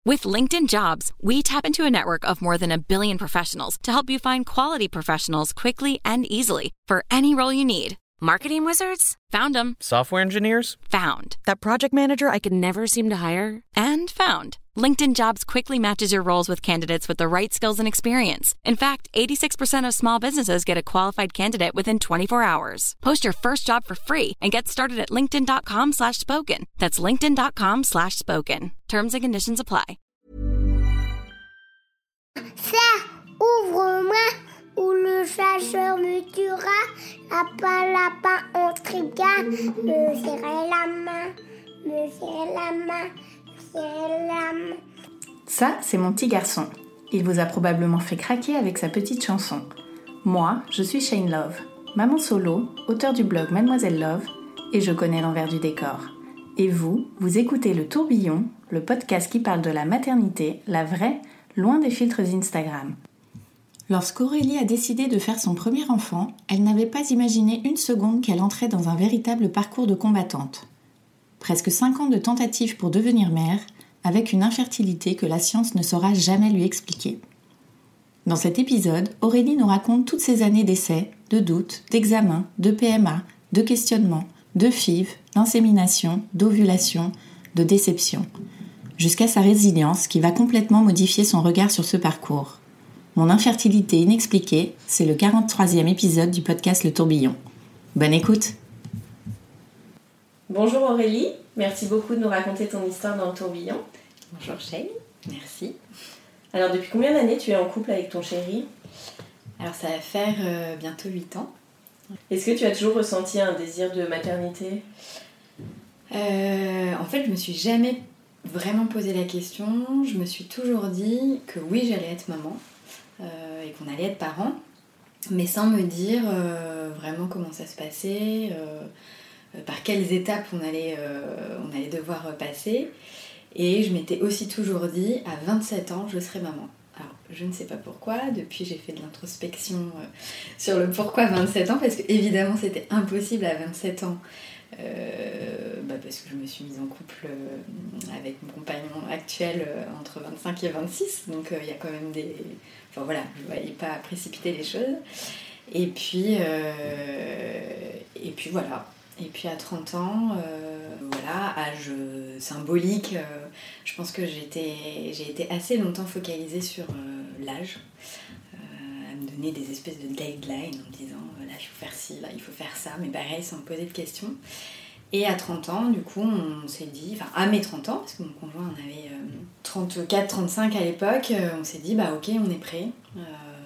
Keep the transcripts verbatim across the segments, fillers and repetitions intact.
With LinkedIn Jobs, we tap into a network of more than a billion professionals to help you find quality professionals quickly and easily for any role you need. Marketing wizards? Found them. Software engineers? Found. That project manager I could never seem to hire? And found. LinkedIn Jobs quickly matches your roles with candidates with the right skills and experience. In fact, eighty-six percent of small businesses get a qualified candidate within twenty-four hours. Post your first job for free and get started at linkedin.com slash spoken. That's linkedin.com slash spoken. Terms and conditions apply. Serre, ouvre-moi, ou le chasseur me tuera. Lapin, lapin, on trigua. Me serrer la main, me serrer la main, me serrer la main. Ça, c'est mon petit garçon. Il vous a probablement fait craquer avec sa petite chanson. Moi, je suis Shane Love, maman solo, auteure du blog Mademoiselle Love, et je connais l'envers du décor. Et vous, vous écoutez Le Tourbillon, le podcast qui parle de la maternité, la vraie, loin des filtres Instagram. Lorsqu'Aurélie a décidé de faire son premier enfant, elle n'avait pas imaginé une seconde qu'elle entrait dans un véritable parcours de combattante. Presque cinq ans de tentatives pour devenir mère, avec une infertilité que la science ne saura jamais lui expliquer. Dans cet épisode, Aurélie nous raconte toutes ces années d'essais, de doutes, d'examens, de P M A, de questionnements, de F I V, d'insémination, d'ovulation, de déception, jusqu'à sa résilience qui va complètement modifier son regard sur ce parcours. Mon infertilité inexpliquée, c'est le quarante-troisième épisode du podcast Le Tourbillon. Bonne écoute! Bonjour Aurélie, merci beaucoup de nous raconter ton histoire dans Le Tourbillon. Bonjour Shane, merci. Alors depuis combien d'années tu es en couple avec ton chéri ? Alors ça va faire euh, bientôt huit ans. Est-ce que tu as toujours ressenti un désir de maternité ? euh, En fait, je me suis jamais vraiment posé la question. Je me suis toujours dit que oui, j'allais être maman euh, et qu'on allait être parents, mais sans me dire euh, vraiment comment ça se passait, euh, par quelles étapes on allait, euh, on allait devoir passer. Et je m'étais aussi toujours dit, à vingt-sept ans, je serai maman. Alors, je ne sais pas pourquoi, depuis j'ai fait de l'introspection euh, sur le pourquoi vingt-sept ans, parce que évidemment c'était impossible à vingt-sept ans, euh, bah parce que je me suis mise en couple euh, avec mon compagnon actuel euh, entre vingt-cinq et vingt-six, donc il euh, y a quand même des... Enfin voilà, je ne voyais pas précipiter les choses. Et puis, euh, et puis voilà. Et puis à trente ans, euh, voilà, âge symbolique, euh, je pense que j'étais, j'ai été assez longtemps focalisée sur euh, l'âge, euh, à me donner des espèces de guidelines en me disant là il faut faire ci, là il faut faire ça, mais pareil sans me poser de questions. Et à trente ans, du coup, on s'est dit, enfin à mes trente ans, parce que mon conjoint en avait euh, trente-quatre trente-cinq à l'époque, euh, on s'est dit bah ok, on est prêt. Euh,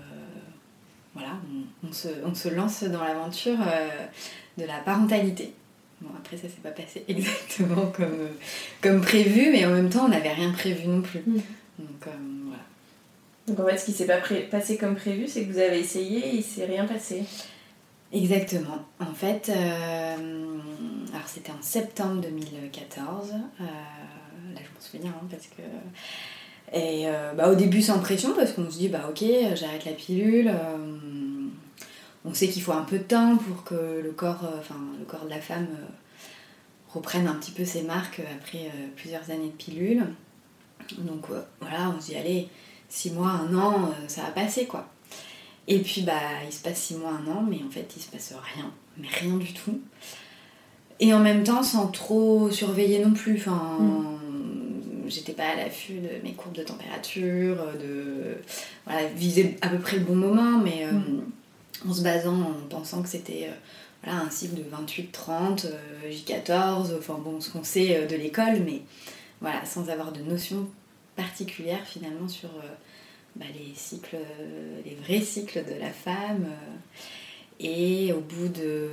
voilà, on, on, se, on se lance dans l'aventure euh, de la parentalité. Bon, après ça s'est pas passé exactement comme, comme prévu, mais en même temps on n'avait rien prévu non plus. Mmh. Donc euh, voilà. Donc en fait ce qui s'est pas pré- passé comme prévu, c'est que vous avez essayé et il s'est rien passé. Exactement. En fait, euh, alors c'était en septembre deux mille quatorze, euh, là je m'en souviens hein, parce que... Et euh, bah, au début sans pression parce qu'on se dit bah ok j'arrête la pilule, euh, on sait qu'il faut un peu de temps pour que le corps, euh, enfin, le corps de la femme euh, reprenne un petit peu ses marques après euh, plusieurs années de pilule. Donc euh, voilà, on se dit allez, six mois, un an, euh, ça va passer quoi. Et puis bah il se passe six mois, un an, mais en fait il se passe rien, mais rien du tout. Et en même temps sans trop surveiller non plus, enfin... Mmh. J'étais pas à l'affût de mes courbes de température, de voilà, viser à peu près le bon moment, mais euh, mmh. en se basant, en pensant que c'était euh, voilà, un cycle de vingt-huit trente, euh, J quatorze, enfin bon, ce qu'on sait euh, de l'école, mais voilà, sans avoir de notion particulière finalement sur euh, bah, les cycles, euh, les vrais cycles de la femme. Euh, et au bout de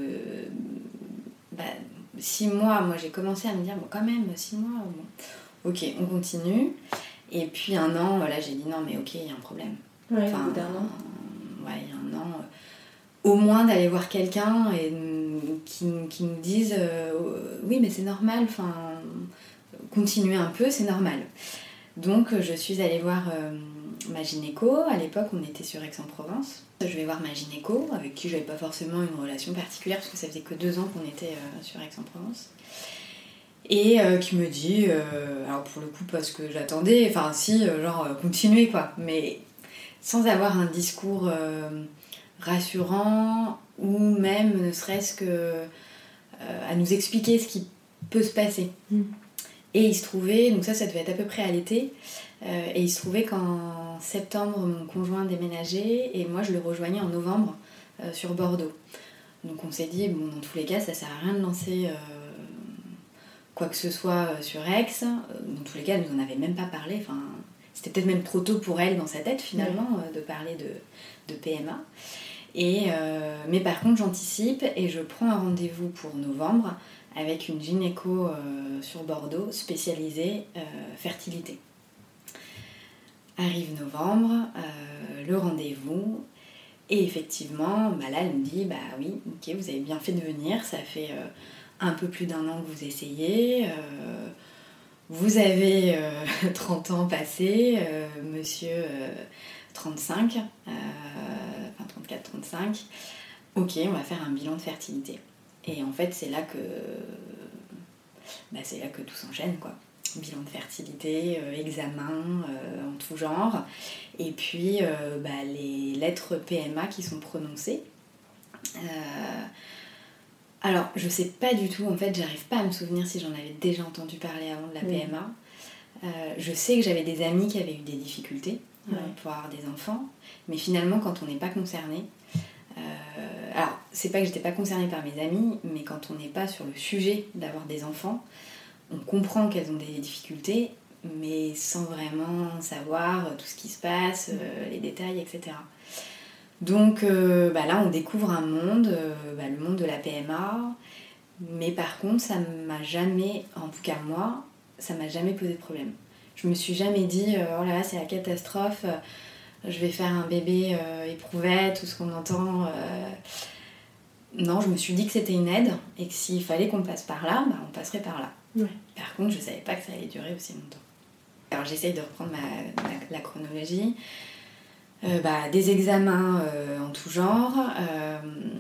bah, six mois, moi j'ai commencé à me dire, bon quand même, six mois, bon. Ok, on continue. Et puis un an, voilà, j'ai dit non, mais ok, il y a un problème. Ouais, enfin, au bout d'un an. Euh, ouais, il y a un an. Euh, au moins d'aller voir quelqu'un et qui, qui nous dise euh, oui, mais c'est normal, enfin, continuez un peu, c'est normal. Donc je suis allée voir euh, ma gynéco. À l'époque, on était sur Aix-en-Provence. Je vais voir ma gynéco, avec qui j'avais pas forcément une relation particulière, parce que ça faisait que deux ans qu'on était euh, sur Aix-en-Provence. Et euh, qui me dit, euh, alors pour le coup pas ce que j'attendais, enfin si, euh, genre euh, continuer quoi, mais sans avoir un discours euh, rassurant ou même ne serait-ce que euh, à nous expliquer ce qui peut se passer. Mm. Et il se trouvait, donc ça ça devait être à peu près à l'été, euh, et il se trouvait qu'en septembre mon conjoint déménageait et moi je le rejoignais en novembre euh, sur Bordeaux. Donc on s'est dit, bon dans tous les cas ça sert à rien de lancer euh, quoi que ce soit sur Aix, dans tous les cas elle nous en avait même pas parlé, enfin c'était peut-être même trop tôt pour elle dans sa tête finalement ouais. de parler de, de P M A. Et, euh, mais par contre j'anticipe et je prends un rendez-vous pour novembre avec une gynéco euh, sur Bordeaux spécialisée euh, fertilité. Arrive novembre, euh, le rendez-vous, et effectivement bah là elle me dit bah oui ok vous avez bien fait de venir, ça fait euh, un peu plus d'un an que vous essayez, euh, vous avez euh, trente ans passés, euh, monsieur euh, trente-cinq, euh, enfin trente-quatre trente-cinq, ok on va faire un bilan de fertilité. Et en fait c'est là que bah, c'est là que tout s'enchaîne quoi. Bilan de fertilité, euh, examen euh, en tout genre, et puis euh, bah, les lettres P M A qui sont prononcées. Euh, alors je sais pas du tout, en fait j'arrive pas à me souvenir si j'en avais déjà entendu parler avant de la mmh. P M A. Euh, je sais que j'avais des amis qui avaient eu des difficultés euh, ouais. pour avoir des enfants, mais finalement quand on n'est pas concerné, euh, alors c'est pas que j'étais pas concernée par mes amis, mais quand on n'est pas sur le sujet d'avoir des enfants, on comprend qu'elles ont des difficultés, mais sans vraiment savoir tout ce qui se passe, euh, les détails, et cetera. Donc euh, bah là, on découvre un monde, euh, bah, le monde de la P M A, mais par contre, ça m'a jamais, en tout cas moi, ça m'a jamais posé de problème. Je me suis jamais dit, euh, oh là là, c'est la catastrophe, euh, je vais faire un bébé euh, éprouvette, tout ce qu'on entend... Euh... Non, je me suis dit que c'était une aide, et que s'il fallait qu'on passe par là, bah, on passerait par là. Ouais. Par contre, je savais pas que ça allait durer aussi longtemps. Alors j'essaye de reprendre ma, ma, la chronologie. Euh, bah, des examens euh, en tout genre, euh,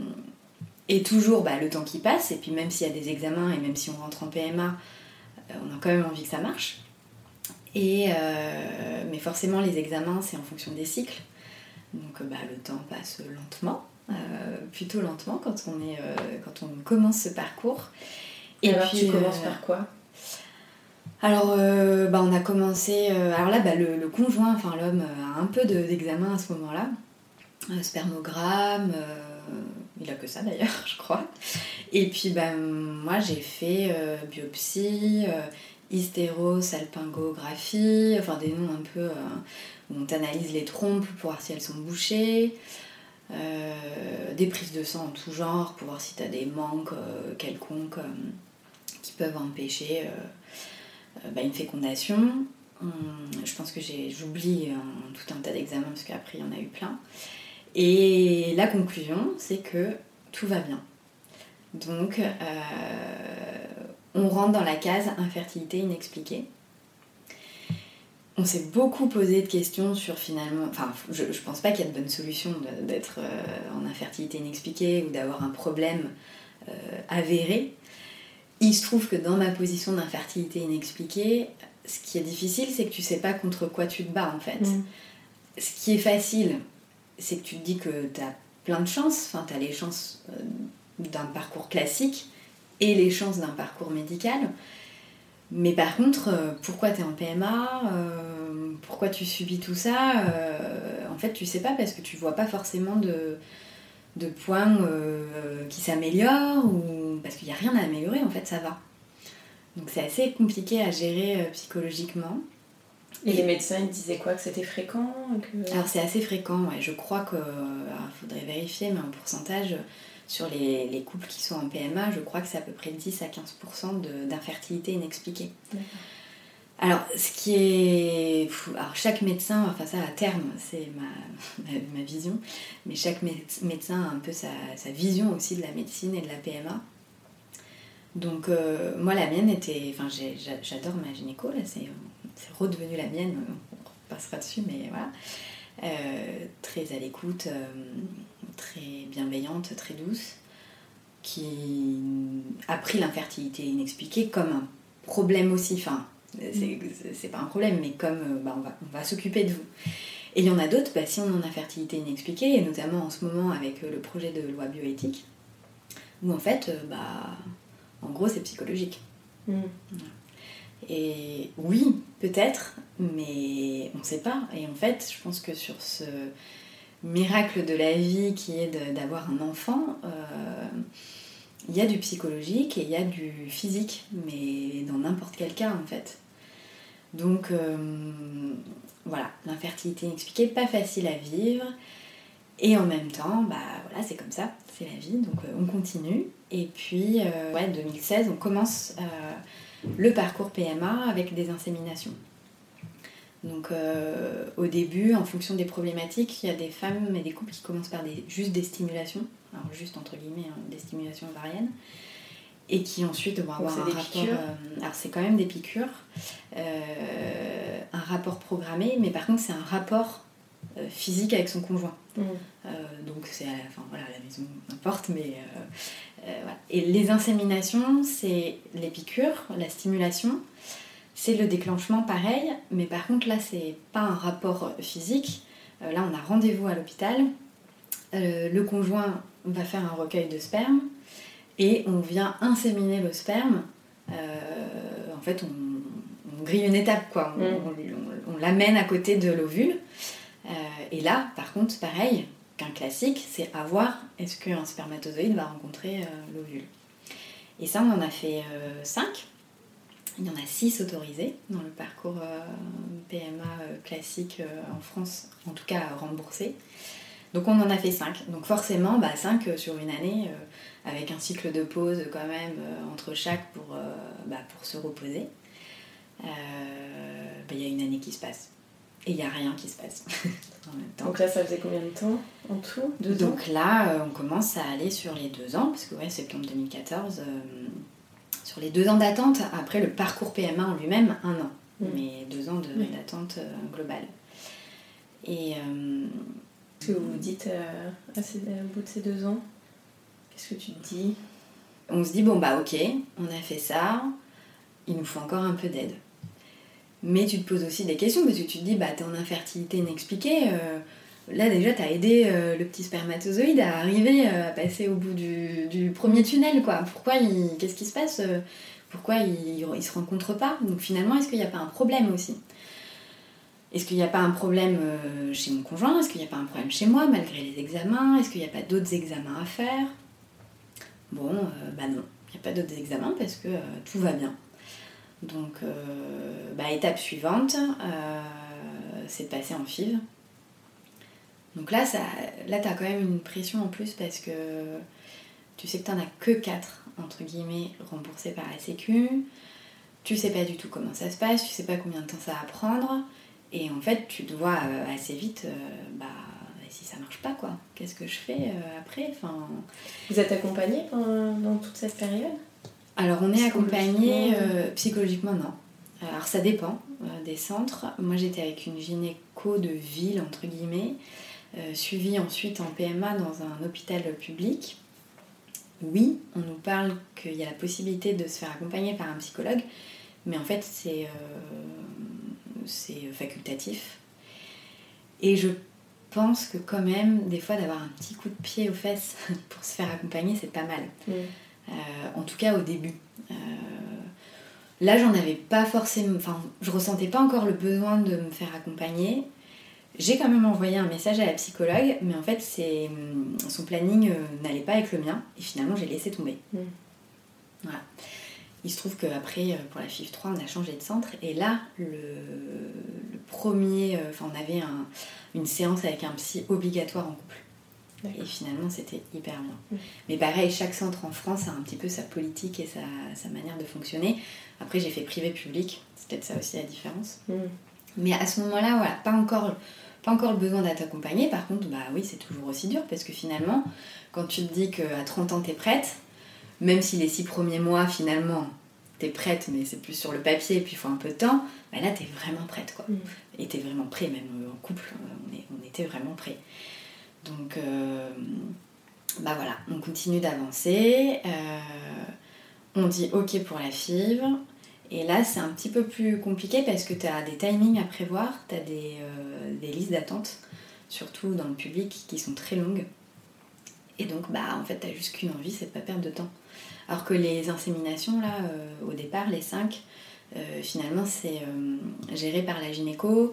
et toujours bah, le temps qui passe, et puis même s'il y a des examens, et même si on rentre en P M A, euh, on a quand même envie que ça marche. Et, euh, mais forcément, les examens, c'est en fonction des cycles. Donc bah, le temps passe lentement, euh, plutôt lentement quand on, est, euh, quand on commence ce parcours. Et alors, puis, tu commences euh, par quoi ? Alors, euh, bah, on a commencé... Euh, alors là, bah, le, le conjoint, enfin l'homme, a un peu de, d'examen à ce moment-là. Euh, spermogramme, euh, il a que ça d'ailleurs, je crois. Et puis, bah, moi, j'ai fait euh, biopsie, euh, hystérosalpingographie, enfin des noms un peu... Euh, où on t'analyse les trompes pour voir si elles sont bouchées. Euh, des prises de sang en tout genre pour voir si tu as des manques euh, quelconques euh, qui peuvent empêcher euh, euh, bah, une fécondation. Hum, je pense que j'ai, j'oublie euh, tout un tas d'examens parce qu'après il y en a eu plein. Et la conclusion, c'est que tout va bien. Donc, euh, on rentre dans la case infertilité inexpliquée. On s'est beaucoup posé de questions sur finalement... Enfin, je, je pense pas qu'il y a de bonne solution de, d'être euh, en infertilité inexpliquée ou d'avoir un problème euh, avéré. Il se trouve que dans ma position d'infertilité inexpliquée, ce qui est difficile, c'est que tu sais pas contre quoi tu te bats, en fait. Mmh. Ce qui est facile, c'est que tu te dis que t'as plein de chances. Enfin, t'as les chances euh, d'un parcours classique et les chances d'un parcours médical. Mais par contre, euh, pourquoi t'es en P M A, euh, pourquoi tu subis tout ça, euh, en fait tu sais pas parce que tu vois pas forcément de, de points euh, qui s'améliorent ou parce qu'il n'y a rien à améliorer, en fait ça va. Donc c'est assez compliqué à gérer euh, psychologiquement. Et, Et les médecins ils disaient quoi, que c'était fréquent que... Alors c'est assez fréquent, ouais. Je crois que, il faudrait vérifier, mais en pourcentage... Sur les, les couples qui sont en P M A, je crois que c'est à peu près dix à quinze pour cent de, d'infertilité inexpliquée. D'accord. Alors, ce qui est... Alors, chaque médecin, enfin ça à terme, c'est ma, ma, ma vision, mais chaque médecin a un peu sa, sa vision aussi de la médecine et de la P M A. Donc, euh, moi, la mienne était... Enfin, j'ai, j'adore ma gynéco, là, c'est, c'est redevenu la mienne, on passera dessus, mais voilà. Euh, très à l'écoute, euh, très bienveillante, très douce, qui a pris l'infertilité inexpliquée comme un problème aussi, enfin, c'est, c'est pas un problème, mais comme euh, bah, on, va, on va s'occuper de vous. Et il y en a d'autres, bah, si on en a fertilité inexpliquée, et notamment en ce moment avec euh, le projet de loi bioéthique, où en fait, euh, bah, en gros, c'est psychologique. Mmh. Et oui, peut-être, mais on ne sait pas. Et en fait, je pense que sur ce miracle de la vie qui est de, d'avoir un enfant, euh, il y a du psychologique et il y a du physique, mais dans n'importe quel cas en fait. Donc euh, voilà, l'infertilité inexpliquée, pas facile à vivre. Et en même temps, bah voilà, c'est comme ça, c'est la vie, donc euh, on continue. Et puis, euh, ouais, deux mille seize, on commence euh, le parcours P M A avec des inséminations. Donc euh, au début, en fonction des problématiques, il y a des femmes et des couples qui commencent par des, juste des stimulations, alors juste entre guillemets, hein, des stimulations ovariennes, et qui ensuite vont avoir un rapport... Euh, alors c'est quand même des piqûres, euh, un rapport programmé, mais par contre c'est un rapport euh, physique avec son conjoint. Mmh. Euh, donc c'est à la, enfin, voilà, à la maison, n'importe, mais... Euh, euh, voilà. Et les inséminations, c'est les piqûres, la stimulation, c'est le déclenchement pareil, mais par contre là c'est pas un rapport physique, euh, là on a rendez-vous à l'hôpital, euh, le conjoint va faire un recueil de sperme, et on vient inséminer le sperme, euh, en fait on, on grille une étape quoi, on, mmh. on, on, on l'amène à côté de l'ovule, euh, et là par contre pareil qu'un classique, c'est à voir est-ce qu'un spermatozoïde va rencontrer euh, l'ovule. Et ça on en a fait cinq, euh, il y en a six autorisés dans le parcours euh, P M A euh, classique euh, en France, en tout cas remboursé. Donc on en a fait cinq. Donc forcément, bah, cinq euh, sur une année, euh, avec un cycle de pause quand même euh, entre chaque pour, euh, bah, pour se reposer. Il euh, bah, y a une année qui se passe. Et il n'y a rien qui se passe en même temps. Donc là, ça faisait combien de temps en tout? Deux Donc ans Donc là, euh, on commence à aller sur les deux ans, parce que ouais, septembre deux mille quatorze... Euh, sur les deux ans d'attente, après le parcours P M A en lui-même, un an. Mmh. Mais deux ans de, oui. d'attente euh, globale. Et... Euh, Qu'est-ce que vous vous dites euh, à ces, au bout de ces deux ans? Qu'est-ce que tu te dis? On se dit, bon bah ok, on a fait ça, il nous faut encore un peu d'aide. Mais tu te poses aussi des questions, parce que tu te dis, bah t'es en infertilité inexpliquée, euh, là déjà t'as aidé euh, le petit spermatozoïde à arriver euh, à passer au bout du, du premier tunnel quoi. Pourquoi il, qu'est-ce qui se passe? Pourquoi ils il se rencontrent pas? Donc finalement est-ce qu'il n'y a pas un problème aussi? Est-ce qu'il n'y a pas un problème euh, chez mon conjoint? Est-ce qu'il n'y a pas un problème chez moi malgré les examens? Est-ce qu'il n'y a pas d'autres examens à faire? Bon euh, bah non, il n'y a pas d'autres examens parce que euh, tout va bien. Donc euh, bah étape suivante, euh, c'est de passer en F I V. Donc là, ça, là, t'as quand même une pression en plus parce que tu sais que t'en as que quatre, entre guillemets, remboursés par la Sécu. Tu sais pas du tout comment ça se passe, tu sais pas combien de temps ça va prendre. Et en fait, tu te vois euh, assez vite, euh, bah, si ça marche pas, quoi. Qu'est-ce que je fais euh, après? Enfin... Vous êtes accompagnée dans, dans toute cette période? Alors, on est accompagnée euh, psychologiquement, non. Alors, ça dépend euh, des centres. Moi, j'étais avec une gynéco de ville, entre guillemets, Euh, suivi ensuite en P M A dans un hôpital public. Oui, on nous parle qu'il y a la possibilité de se faire accompagner par un psychologue, mais en fait c'est, euh, c'est facultatif. Et je pense que quand même, des fois, d'avoir un petit coup de pied aux fesses pour se faire accompagner, c'est pas mal. Mmh. Euh, en tout cas au début. Euh, là, j'en avais pas forcément... Enfin, je ressentais pas encore le besoin de me faire accompagner. J'ai quand même envoyé un message à la psychologue, mais en fait, c'est, son planning n'allait pas avec le mien, et finalement, j'ai laissé tomber. Mmh. Voilà. Il se trouve qu'après, pour la F I V trois, on a changé de centre, et là, le, le premier... Enfin, on avait un, une séance avec un psy obligatoire en couple. D'accord. Et finalement, c'était hyper bien. Mmh. Mais pareil, chaque centre en France a un petit peu sa politique et sa, sa manière de fonctionner. Après, j'ai fait privé-public, c'est peut-être ça aussi la différence. Mmh. Mais à ce moment-là, voilà, pas encore... Pas encore le besoin d'être accompagnée, par contre, bah oui, c'est toujours aussi dur, parce que finalement, quand tu te dis qu'à trente ans, t'es prête, même si les six premiers mois, finalement, t'es prête, mais c'est plus sur le papier, et puis il faut un peu de temps, bah là, t'es vraiment prête, quoi. Mmh. Et t'es vraiment prêt, même en couple, on, est, on était vraiment prêts. Donc, euh, bah voilà, on continue d'avancer, euh, on dit OK pour la F I V, Et là, c'est un petit peu plus compliqué parce que tu as des timings à prévoir, tu as des, euh, des listes d'attente, surtout dans le public, qui sont très longues. Et donc, bah, en fait, tu n'as juste qu'une envie, c'est de pas perdre de temps. Alors que les inséminations, là, euh, au départ, les cinq, euh, finalement, c'est euh, géré par la gynéco.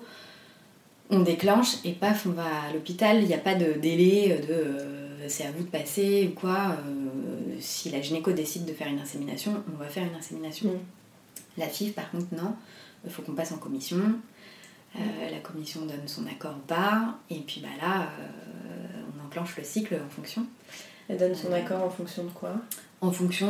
On déclenche et paf, on va à l'hôpital. Il n'y a pas de délai de euh, c'est à vous de passer ou quoi. Euh, si la gynéco décide de faire une insémination, on va faire une insémination. Mmh. La F I V, par contre, non. Il faut qu'on passe en commission. Euh, mmh. La commission donne son accord ou pas. Et puis bah, là, euh, on enclenche le cycle en fonction. Elle donne son euh, accord en fonction de quoi ? En fonction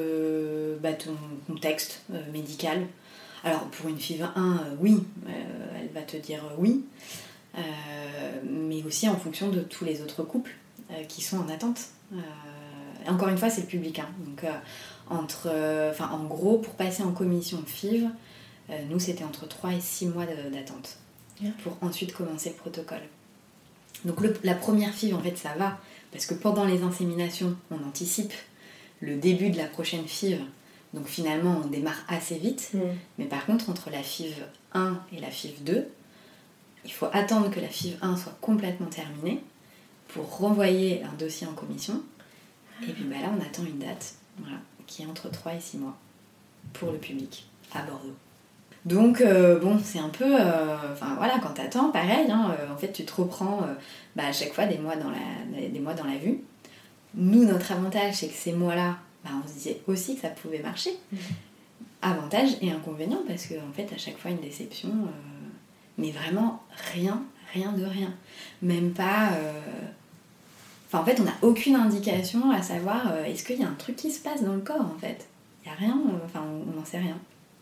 de bah, ton contexte euh, médical. Alors pour une F I V un, euh, oui, euh, elle va te dire euh, oui, euh, mais aussi en fonction de tous les autres couples euh, qui sont en attente. Euh, encore une fois, c'est le public. Hein. Donc, euh, entre, euh, en gros, pour passer en commission F I V, euh, nous c'était entre trois et six mois de, d'attente yeah. pour ensuite commencer le protocole. Donc le, la première F I V, en fait, ça va, parce que pendant les inséminations, on anticipe le début de la prochaine F I V. Donc finalement, on démarre assez vite. Mmh. Mais par contre, entre la F I V un et la F I V deux, il faut attendre que la F I V un soit complètement terminée pour renvoyer un dossier en commission. Et puis bah là, on attend une date voilà, qui est entre trois et six mois pour le public à Bordeaux. Donc, euh, bon, c'est un peu... Enfin, euh, voilà, quand t'attends, pareil, hein, euh, en fait, tu te reprends euh, bah, à chaque fois des mois, dans la, des mois dans la vue. Nous, notre avantage, c'est que ces mois-là, bah, on se disait aussi que ça pouvait marcher. Mmh. Avantage et inconvénient, parce qu'en fait, à chaque fois, une déception, euh, mais vraiment rien, rien de rien. Même pas... Euh... Enfin, en fait, on n'a aucune indication à savoir euh, est-ce qu'il y a un truc qui se passe dans le corps, en fait. Il n'y a rien, euh, enfin, on n'en sait rien.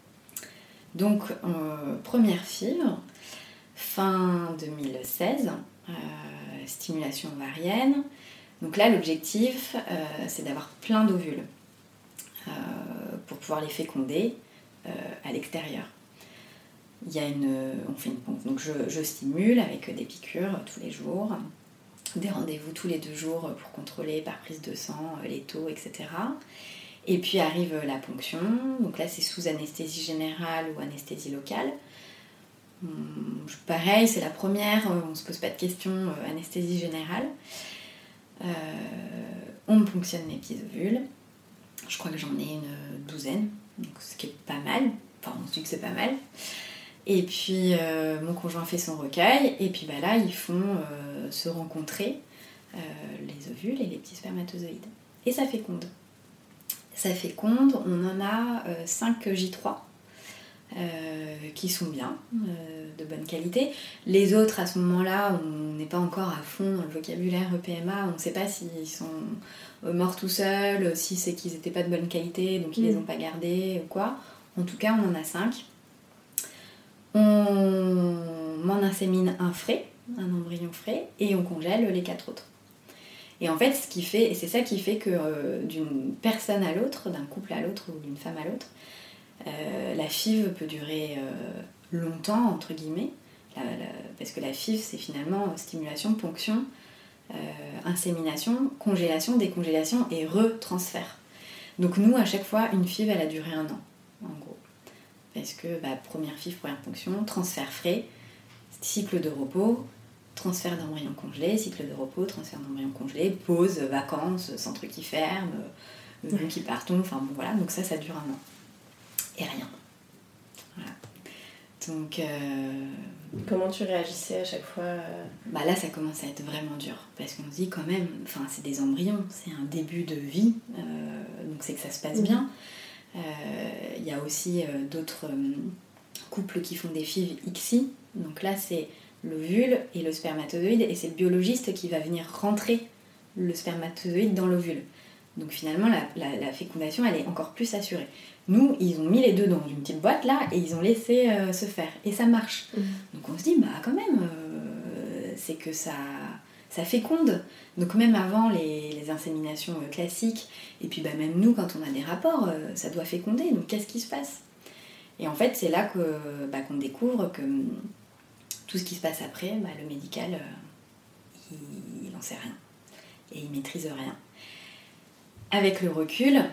Donc, euh, première F I V, fin deux mille seize, euh, stimulation ovarienne. Donc là, l'objectif, euh, c'est d'avoir plein d'ovules euh, pour pouvoir les féconder euh, à l'extérieur. Il y a une, on fait une pompe. Donc je, je stimule avec des piqûres tous les jours, des rendez-vous tous les deux jours pour contrôler par prise de sang les taux, et cetera. Et puis arrive la ponction. Donc là, c'est sous anesthésie générale ou anesthésie locale. Pareil, c'est la première, on ne se pose pas de questions, anesthésie générale. Euh, on me ponctionne mes petits ovules. Je crois que j'en ai une douzaine, donc ce qui est pas mal. Enfin, on se dit que c'est pas mal. Et puis, euh, mon conjoint fait son recueil. Et puis, bah là, ils font euh, se rencontrer euh, les ovules et les petits spermatozoïdes. Et ça féconde. Ça féconde. On en a euh, cinq J trois. Euh, qui sont bien, euh, de bonne qualité. Les autres, à ce moment-là, on n'est pas encore à fond dans le vocabulaire E P M A, on ne sait pas s'ils sont morts tout seuls, si c'est qu'ils n'étaient pas de bonne qualité, donc ils ne mmh. les ont pas gardés ou quoi. En tout cas, on en a cinq. On m'en insémine un frais, un embryon frais, et on congèle les quatre autres. Et en fait, ce qui fait, et c'est ça qui fait que euh, d'une personne à l'autre, d'un couple à l'autre ou d'une femme à l'autre, Euh, la F I V peut durer euh, longtemps, entre guillemets, la, la, parce que la F I V, c'est finalement stimulation, ponction, euh, insémination, congélation, décongélation et retransfert. Donc nous, à chaque fois, une F I V, elle a duré un an, en gros. Parce que bah, première F I V, première ponction, transfert frais, cycle de repos, transfert d'embryon congelé, cycle de repos, transfert d'embryon congelé, pause, vacances, centre qui ferme, euh, nous qui partons, enfin bon voilà, donc ça, ça dure un an. Et rien. Voilà. Donc... Euh... Comment tu réagissais à chaque fois euh... Bah là, ça commence à être vraiment dur. Parce qu'on se dit quand même, enfin, c'est des embryons, c'est un début de vie, euh, donc c'est que ça se passe mmh. bien. Il euh, y a aussi euh, d'autres euh, couples qui font des F I V X I. Donc là, c'est l'ovule et le spermatozoïde, et c'est le biologiste qui va venir rentrer le spermatozoïde dans l'ovule. Donc finalement, la, la, la fécondation, elle est encore plus assurée. Nous, ils ont mis les deux dans une petite boîte là et ils ont laissé euh, se faire. Et ça marche. Mmh. Donc on se dit, bah quand même, euh, c'est que ça, ça féconde. Donc même avant les, les inséminations euh, classiques, et puis bah, même nous, quand on a des rapports, euh, ça doit féconder. Donc qu'est-ce qui se passe ? Et en fait, c'est là que, bah, qu'on découvre que tout ce qui se passe après, bah, le médical, euh, il n'en sait rien. Et il maîtrise rien. Avec le recul,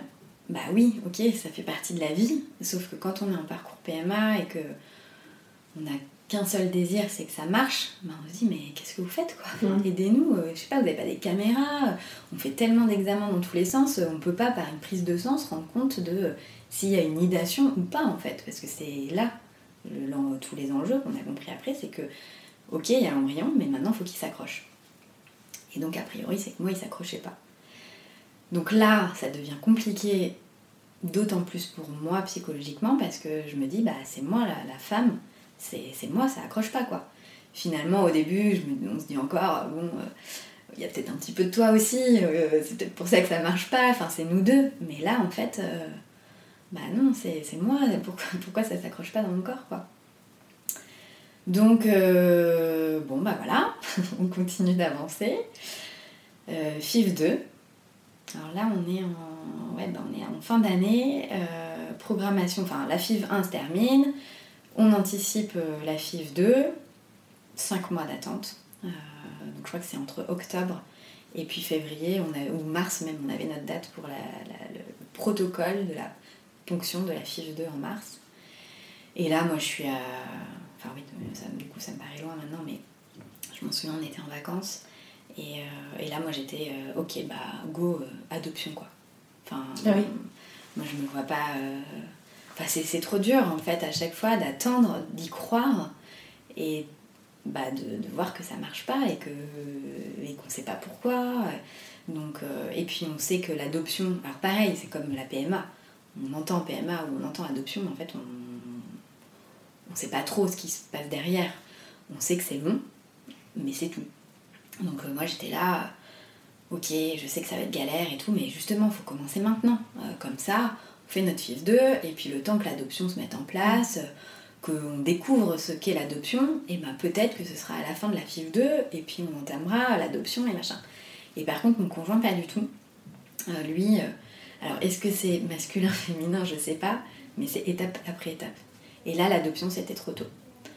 bah oui, ok, ça fait partie de la vie, sauf que quand on est en parcours P M A et que on n'a qu'un seul désir, c'est que ça marche, bah on se dit mais qu'est-ce que vous faites quoi, mmh. Aidez-nous, euh, je sais pas, vous n'avez pas des caméras, on fait tellement d'examens dans tous les sens, on peut pas par une prise de sang se rendre compte de euh, s'il y a une nidation ou pas en fait, parce que c'est là, le, le, tous les enjeux qu'on a compris après, c'est que ok, il y a l'embryon, mais maintenant il faut qu'il s'accroche. Et donc a priori c'est que moi il s'accrochait pas. Donc là, ça devient compliqué, d'autant plus pour moi psychologiquement, parce que je me dis, bah c'est moi la, la femme, c'est, c'est moi, ça accroche pas quoi. Finalement, au début, je me, on se dit encore, bon, il euh, y a peut-être un petit peu de toi aussi, euh, c'est peut-être pour ça que ça marche pas, enfin c'est nous deux. Mais là, en fait, euh, bah non, c'est, c'est moi, pourquoi, pourquoi ça s'accroche pas dans mon corps quoi. Donc, euh, bon bah voilà, on continue d'avancer. Euh, F I V deux. Alors là, on est en, ouais, ben on est en fin d'année, euh, programmation, enfin la F I V un se termine, on anticipe euh, la F I V deux, cinq mois d'attente, euh, donc je crois que c'est entre octobre et puis février, on a, ou mars même, on avait notre date pour la, la, le protocole de la ponction de la F I V deux en mars. Et là, moi je suis à, enfin oui, ça, du coup ça me paraît loin maintenant, mais je m'en souviens, on était en vacances. Et, euh, et là, moi, j'étais, euh, ok, bah, go, euh, adoption, quoi. Enfin, ah oui. euh, moi, je me vois pas... Euh... Enfin, c'est, c'est trop dur, en fait, à chaque fois, d'attendre, d'y croire, et bah, de, de voir que ça marche pas, et, que, et qu'on sait pas pourquoi. Donc, euh, et puis, on sait que l'adoption... Alors, pareil, c'est comme la P M A. On entend P M A ou on entend adoption, mais en fait, on ne sait pas trop ce qui se passe derrière. On sait que c'est long, mais c'est tout. Donc euh, moi j'étais là, ok, je sais que ça va être galère et tout, mais justement, il faut commencer maintenant. Euh, comme ça, on fait notre F I V deux, et puis le temps que l'adoption se mette en place, euh, qu'on découvre ce qu'est l'adoption, et ben peut-être que ce sera à la fin de la F I V deux, et puis on entamera l'adoption et machin. Et par contre, mon conjoint, pas du tout. Euh, lui, euh, alors est-ce que c'est masculin, féminin, je sais pas, mais c'est étape après étape. Et là, l'adoption, c'était trop tôt.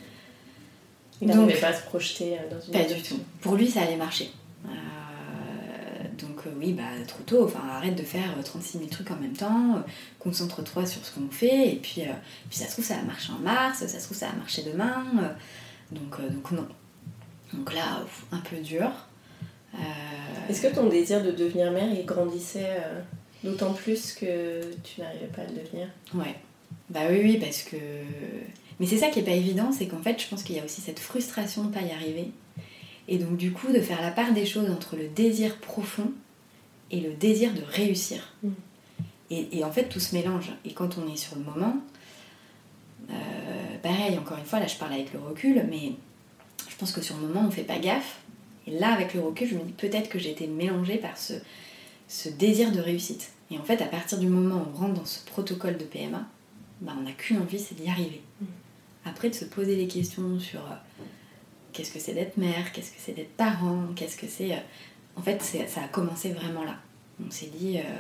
Il n'arrivait pas à se projeter dans une Pas adoption. du tout. Pour lui, ça allait marcher. Euh, donc euh, oui, bah trop tôt. Enfin, arrête de faire trente-six mille trucs en même temps. Euh, concentre-toi sur ce qu'on fait. Et puis, euh, puis ça se trouve, ça va marcher en mars. Ça se trouve, ça va marcher demain. Euh, donc, euh, donc non. Donc là, un peu dur. Euh... Est-ce que ton désir de devenir mère, il grandissait euh, d'autant plus que tu n'arrivais pas à le devenir ? Ouais. Bah oui, oui, parce que... Mais c'est ça qui est pas évident, c'est qu'en fait, je pense qu'il y a aussi cette frustration de ne pas y arriver. Et donc, du coup, de faire la part des choses entre le désir profond et le désir de réussir. Mmh. Et, et en fait, tout se mélange. Et quand on est sur le moment, euh, pareil, encore une fois, là, je parle avec le recul, mais je pense que sur le moment, on fait pas gaffe. Et là, avec le recul, je me dis peut-être que j'ai été mélangée par ce, ce désir de réussite. Et en fait, à partir du moment où on rentre dans ce protocole de P M A, bah, on n'a qu'une envie, c'est d'y arriver. Mmh. Après, de se poser des questions sur euh, qu'est-ce que c'est d'être mère, qu'est-ce que c'est d'être parent, qu'est-ce que c'est... Euh... En fait, c'est, ça a commencé vraiment là. On s'est dit... Euh...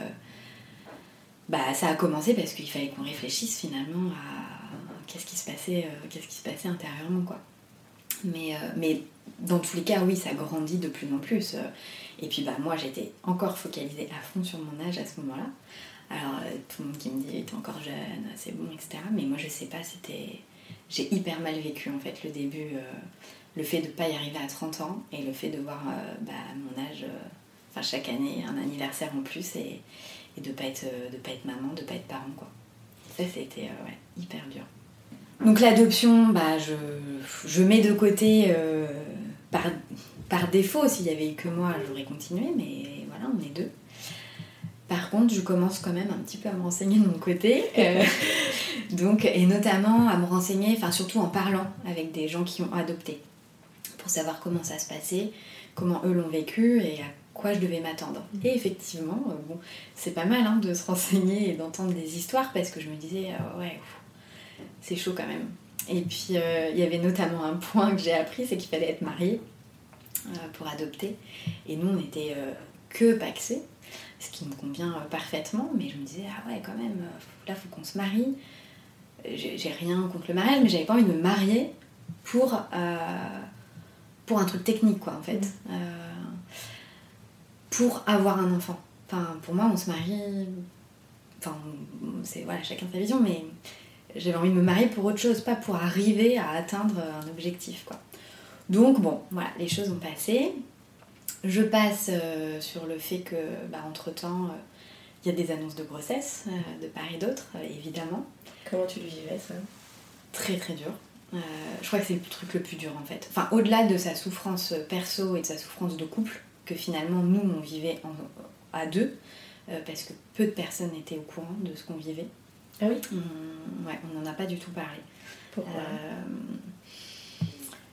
Bah, ça a commencé parce qu'il fallait qu'on réfléchisse finalement à qu'est-ce qui se passait, euh, qu'est-ce qui se passait intérieurement, quoi. Mais, euh, mais dans tous les cas, oui, ça grandit de plus en plus. Et puis, bah, moi, j'étais encore focalisée à fond sur mon âge à ce moment-là. Alors, euh, tout le monde qui me dit « t'es encore jeune, c'est bon, et cetera » Mais moi, je sais pas, c'était... J'ai hyper mal vécu, en fait, le début, euh, le fait de pas y arriver à trente ans et le fait de voir euh, bah, mon âge, enfin, euh, chaque année, un anniversaire en plus et, et de pas être, euh, de pas être maman, de pas être parent, quoi. Ça, c'était euh, ouais, hyper dur. Donc, l'adoption, bah, je, je mets de côté euh, par, par défaut. S'il y avait eu que moi, j'aurais continué, mais voilà, on est deux. Par contre, je commence quand même un petit peu à me renseigner de mon côté, euh, donc, et notamment à me renseigner, enfin surtout en parlant avec des gens qui ont adopté, pour savoir comment ça se passait, comment eux l'ont vécu et à quoi je devais m'attendre. Et effectivement, euh, bon, c'est pas mal hein, de se renseigner et d'entendre des histoires, parce que je me disais, euh, ouais, pff, c'est chaud quand même. Et puis, euh, il y avait notamment un point que j'ai appris, c'est qu'il fallait être marié euh, pour adopter. Et nous, on était euh, que pacsés. Ce qui me convient parfaitement, mais je me disais, ah ouais, quand même, là, il faut qu'on se marie. J'ai, j'ai rien contre le mariage, mais j'avais pas envie de me marier pour, euh, pour un truc technique, quoi, en fait. Mmh. Euh, pour avoir un enfant. Enfin, pour moi, on se marie enfin, c'est voilà, chacun sa vision, mais j'avais envie de me marier pour autre chose, pas pour arriver à atteindre un objectif, quoi. Donc bon, voilà, les choses ont passé. Je passe euh, sur le fait que, bah, entre-temps, il euh, y a des annonces de grossesse, euh, de part et d'autre, euh, évidemment. Comment tu le vivais, ça ? Très très dur. Euh, je crois que c'est le truc le plus dur, en fait. Enfin, au-delà de sa souffrance perso et de sa souffrance de couple, que finalement, nous, on vivait en, à deux, euh, parce que peu de personnes étaient au courant de ce qu'on vivait. Ah oui ? On, ouais, on n'en a pas du tout parlé. Pourquoi ? euh,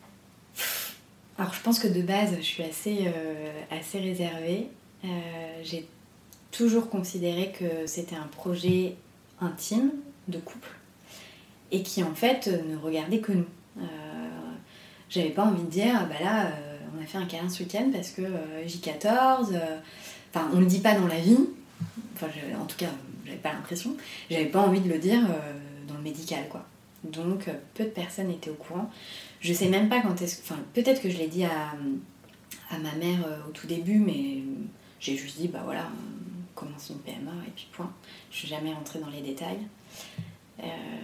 Alors, je pense que de base, je suis assez, euh, assez réservée. Euh, j'ai toujours considéré que c'était un projet intime, de couple, et qui, en fait, ne regardait que nous. Euh, j'avais pas envie de dire, bah là, euh, on a fait un câlin ce week-end parce que euh, J quatorze... Euh, enfin, on le dit pas dans la vie. Enfin, en tout cas, j'avais pas l'impression. J'avais pas envie de le dire euh, dans le médical, quoi. Donc, euh, peu de personnes étaient au courant. Je sais même pas quand est-ce... Enfin, peut-être que je l'ai dit à, à ma mère euh, au tout début, mais j'ai juste dit, bah voilà, on commence une P M A et puis point. Je suis jamais rentrée dans les détails. Euh,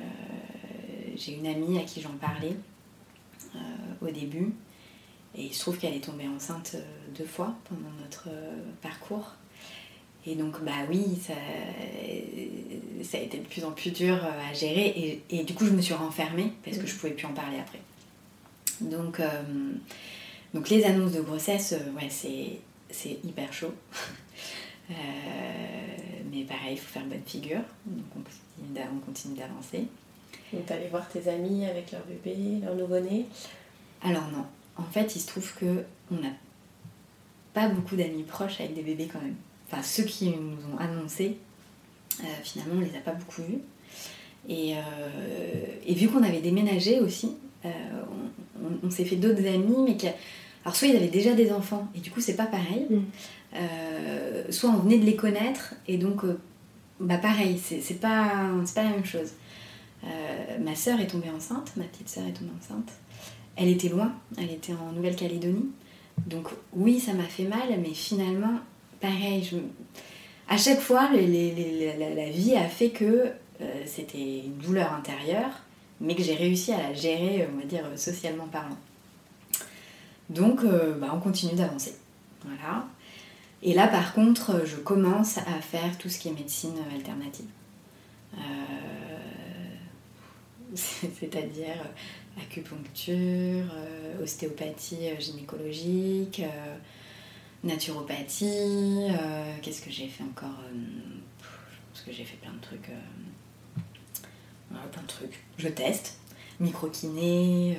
j'ai une amie à qui j'en parlais euh, au début, et il se trouve qu'elle est tombée enceinte euh, deux fois pendant notre euh, parcours. Et donc, bah oui, ça, ça a été de plus en plus dur à gérer, et, et du coup, je me suis renfermée parce que je pouvais plus en parler après. Donc, euh, donc les annonces de grossesse, euh, ouais, c'est, c'est hyper chaud. euh, mais pareil, il faut faire bonne figure. Donc, on continue, on continue d'avancer. Donc, t'allais voir tes amis avec leur bébé, leur nouveau-né ? Alors non. En fait, il se trouve qu'on n'a pas beaucoup d'amis proches avec des bébés quand même. Enfin, ceux qui nous ont annoncé, euh, finalement, on les a pas beaucoup vus. Et, euh, et vu qu'on avait déménagé aussi, euh, on, on, on s'est fait d'autres amis, mais qui... Alors, soit ils avaient déjà des enfants, et du coup, c'est pas pareil. Mm. Euh, soit on venait de les connaître, et donc, euh, bah pareil, c'est, c'est, pas, c'est pas la même chose. Euh, ma sœur est tombée enceinte, ma petite sœur est tombée enceinte. Elle était loin, elle était en Nouvelle-Calédonie. Donc oui, ça m'a fait mal, mais finalement, pareil, je... à chaque fois, les, les, les, la, la vie a fait que euh, c'était une douleur intérieure, mais que j'ai réussi à la gérer, on va dire, socialement parlant. Donc, euh, bah, on continue d'avancer. Voilà. Et là, par contre, je commence à faire tout ce qui est médecine alternative. Euh... C'est-à-dire acupuncture, euh, ostéopathie euh, gynécologique, euh, naturopathie, euh, qu'est-ce que j'ai fait encore euh, Je pense que j'ai fait plein de trucs. Euh, voilà, plein de trucs. Je teste. Micro-kiné.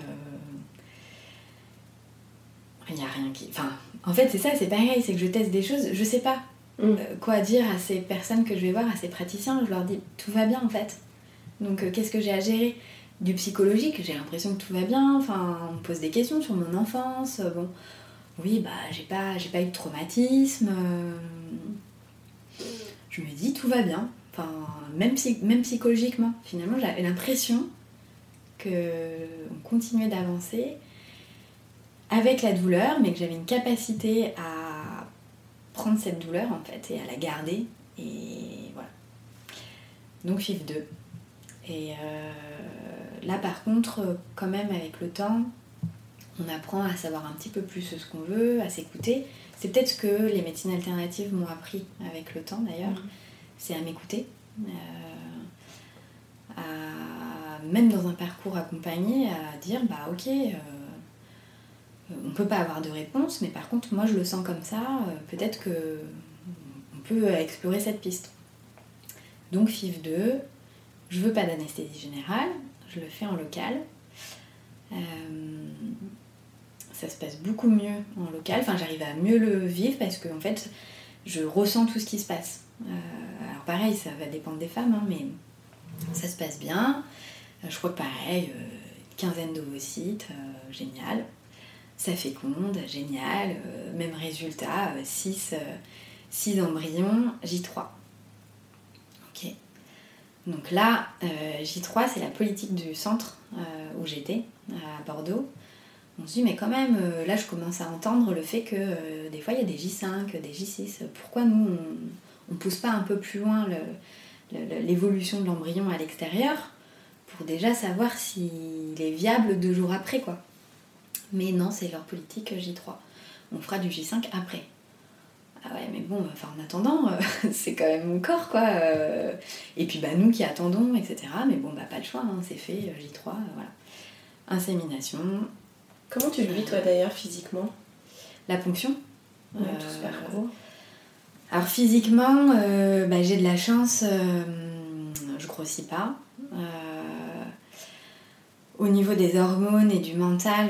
Il euh, n'y a rien qui... Enfin, en fait, c'est ça, c'est pareil, c'est que je teste des choses, je sais pas mm. euh, quoi dire à ces personnes que je vais voir, à ces praticiens. Je leur dis, tout va bien en fait. Donc, euh, qu'est-ce que j'ai à gérer ? Du psychologique, j'ai l'impression que tout va bien. Enfin, on me pose des questions sur mon enfance. Bon, oui, bah, j'ai pas, j'ai pas eu de traumatisme. Euh... Je me dis, tout va bien. Enfin, même, psy- même psychologiquement. Finalement, j'avais l'impression qu'on continuait d'avancer avec la douleur, mais que j'avais une capacité à prendre cette douleur, en fait, et à la garder. Et voilà. Donc, F I V deux. Et euh, là, par contre, quand même, avec le temps, on apprend à savoir un petit peu plus ce qu'on veut, à s'écouter. C'est peut-être ce que les médecines alternatives m'ont appris avec le temps, d'ailleurs. Mmh. C'est à m'écouter. Euh, à, même dans un parcours accompagné, à dire, bah ok, euh, on peut pas avoir de réponse, mais par contre, moi, je le sens comme ça. Euh, peut-être qu'on peut explorer cette piste. Donc, F I V deux... Je veux pas d'anesthésie générale, je le fais en local. Euh, ça se passe beaucoup mieux en local, enfin j'arrive à mieux le vivre parce que en fait je ressens tout ce qui se passe. Euh, alors pareil, ça va dépendre des femmes, hein, mais ça se passe bien. Euh, je crois que pareil, euh, une quinzaine d'ovocytes, euh, génial. Ça féconde, génial. Euh, même résultat, euh, six embryons, J trois. Ok. Donc là, euh, J trois, c'est la politique du centre euh, où j'étais, à Bordeaux. On se dit, mais quand même, euh, là, je commence à entendre le fait que euh, des fois, il y a des J cinq, des J six. Pourquoi nous, on ne pousse pas un peu plus loin le, le, l'évolution de l'embryon à l'extérieur pour déjà savoir s'il est viable deux jours après, quoi. Mais non, c'est leur politique J trois. On fera du J cinq après. Ah ouais, mais bon, enfin, en attendant, euh, c'est quand même mon corps, quoi. Euh, et puis, bah, nous qui attendons, et cetera. Mais bon, bah, pas le choix, hein, c'est fait, J trois, euh, voilà. Insémination. Comment tu le vis, toi, d'ailleurs, physiquement ? La ponction. Ouais, tout ce parcours. Alors, physiquement, euh, bah, j'ai de la chance, euh, je grossis pas. Euh, au niveau des hormones et du mental,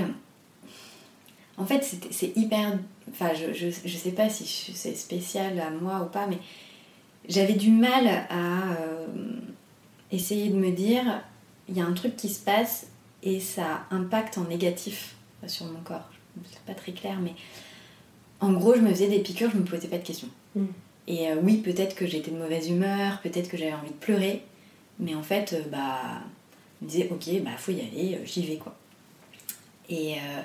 en fait, c'est, c'est hyper... Enfin, je, je, je sais pas si c'est spécial à moi ou pas, mais j'avais du mal à euh, essayer de me dire, il y a un truc qui se passe et ça impacte en négatif sur mon corps. C'est pas très clair, mais en gros, je me faisais des piqûres, je me posais pas de questions. Mm. Et euh, oui, peut-être que j'étais de mauvaise humeur, peut-être que j'avais envie de pleurer, mais en fait, euh, bah, je me disais, ok, bah, faut y aller, euh, j'y vais, quoi. Et... Euh,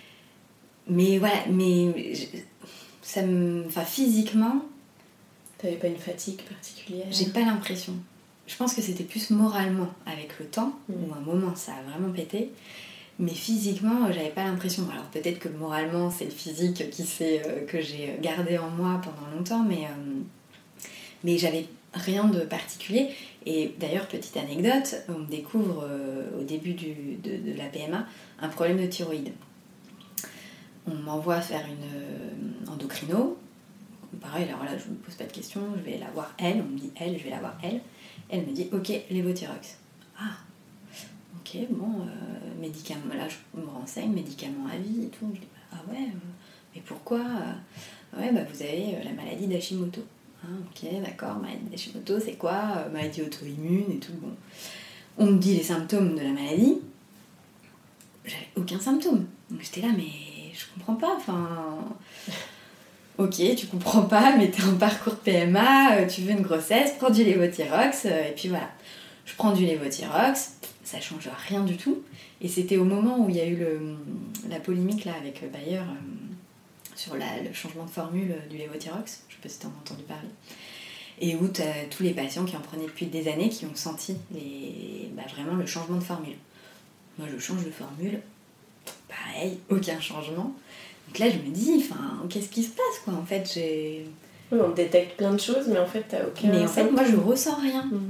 Mais voilà, mais ça me... Enfin, physiquement... T'avais pas une fatigue particulière ? J'ai pas l'impression. Je pense que c'était plus moralement avec le temps, mmh. où à un moment ça a vraiment pété. Mais physiquement, j'avais pas l'impression. Alors peut-être que moralement, c'est le physique qui sait, euh, que j'ai gardé en moi pendant longtemps, mais, euh, mais j'avais rien de particulier. Et d'ailleurs, petite anecdote, on découvre euh, au début du, de, de la P M A un problème de thyroïde. On m'envoie faire une euh, endocrino. Pareil, alors là, je ne me pose pas de questions, je vais la voir elle. On me dit elle, je vais la voir elle. Elle me dit, ok, Levothyrox. Ah, ok, bon, euh, médicaments, là, je me renseigne, médicaments à vie et tout. Je dis, ah ouais, euh, mais pourquoi euh, ouais, bah vous avez euh, la maladie d'Hashimoto. Ah, ok, d'accord, maladie d'Hashimoto, c'est quoi euh, maladie auto-immune et tout. Bon. On me dit les symptômes de la maladie. J'avais aucun symptôme. Donc j'étais là, mais... je comprends pas, enfin... Ok, tu comprends pas, mais t'es en parcours P M A, tu veux une grossesse, prends du Levothyrox, et puis voilà. Je prends du Levothyrox, ça change rien du tout. Et c'était au moment où il y a eu le, la polémique là, avec Bayer euh, sur la, le changement de formule du Levothyrox, je sais pas si t'en as entendu parler, et où t'as tous les patients qui en prenaient depuis des années qui ont senti les, bah, vraiment le changement de formule. Moi je change de formule, pareil, aucun changement. Donc là, je me dis, enfin, qu'est-ce qui se passe, quoi ? En fait, j'ai... Oui, on détecte plein de choses, mais en fait, t'as aucun... Mais en fait, moi, je ressens rien. Mmh.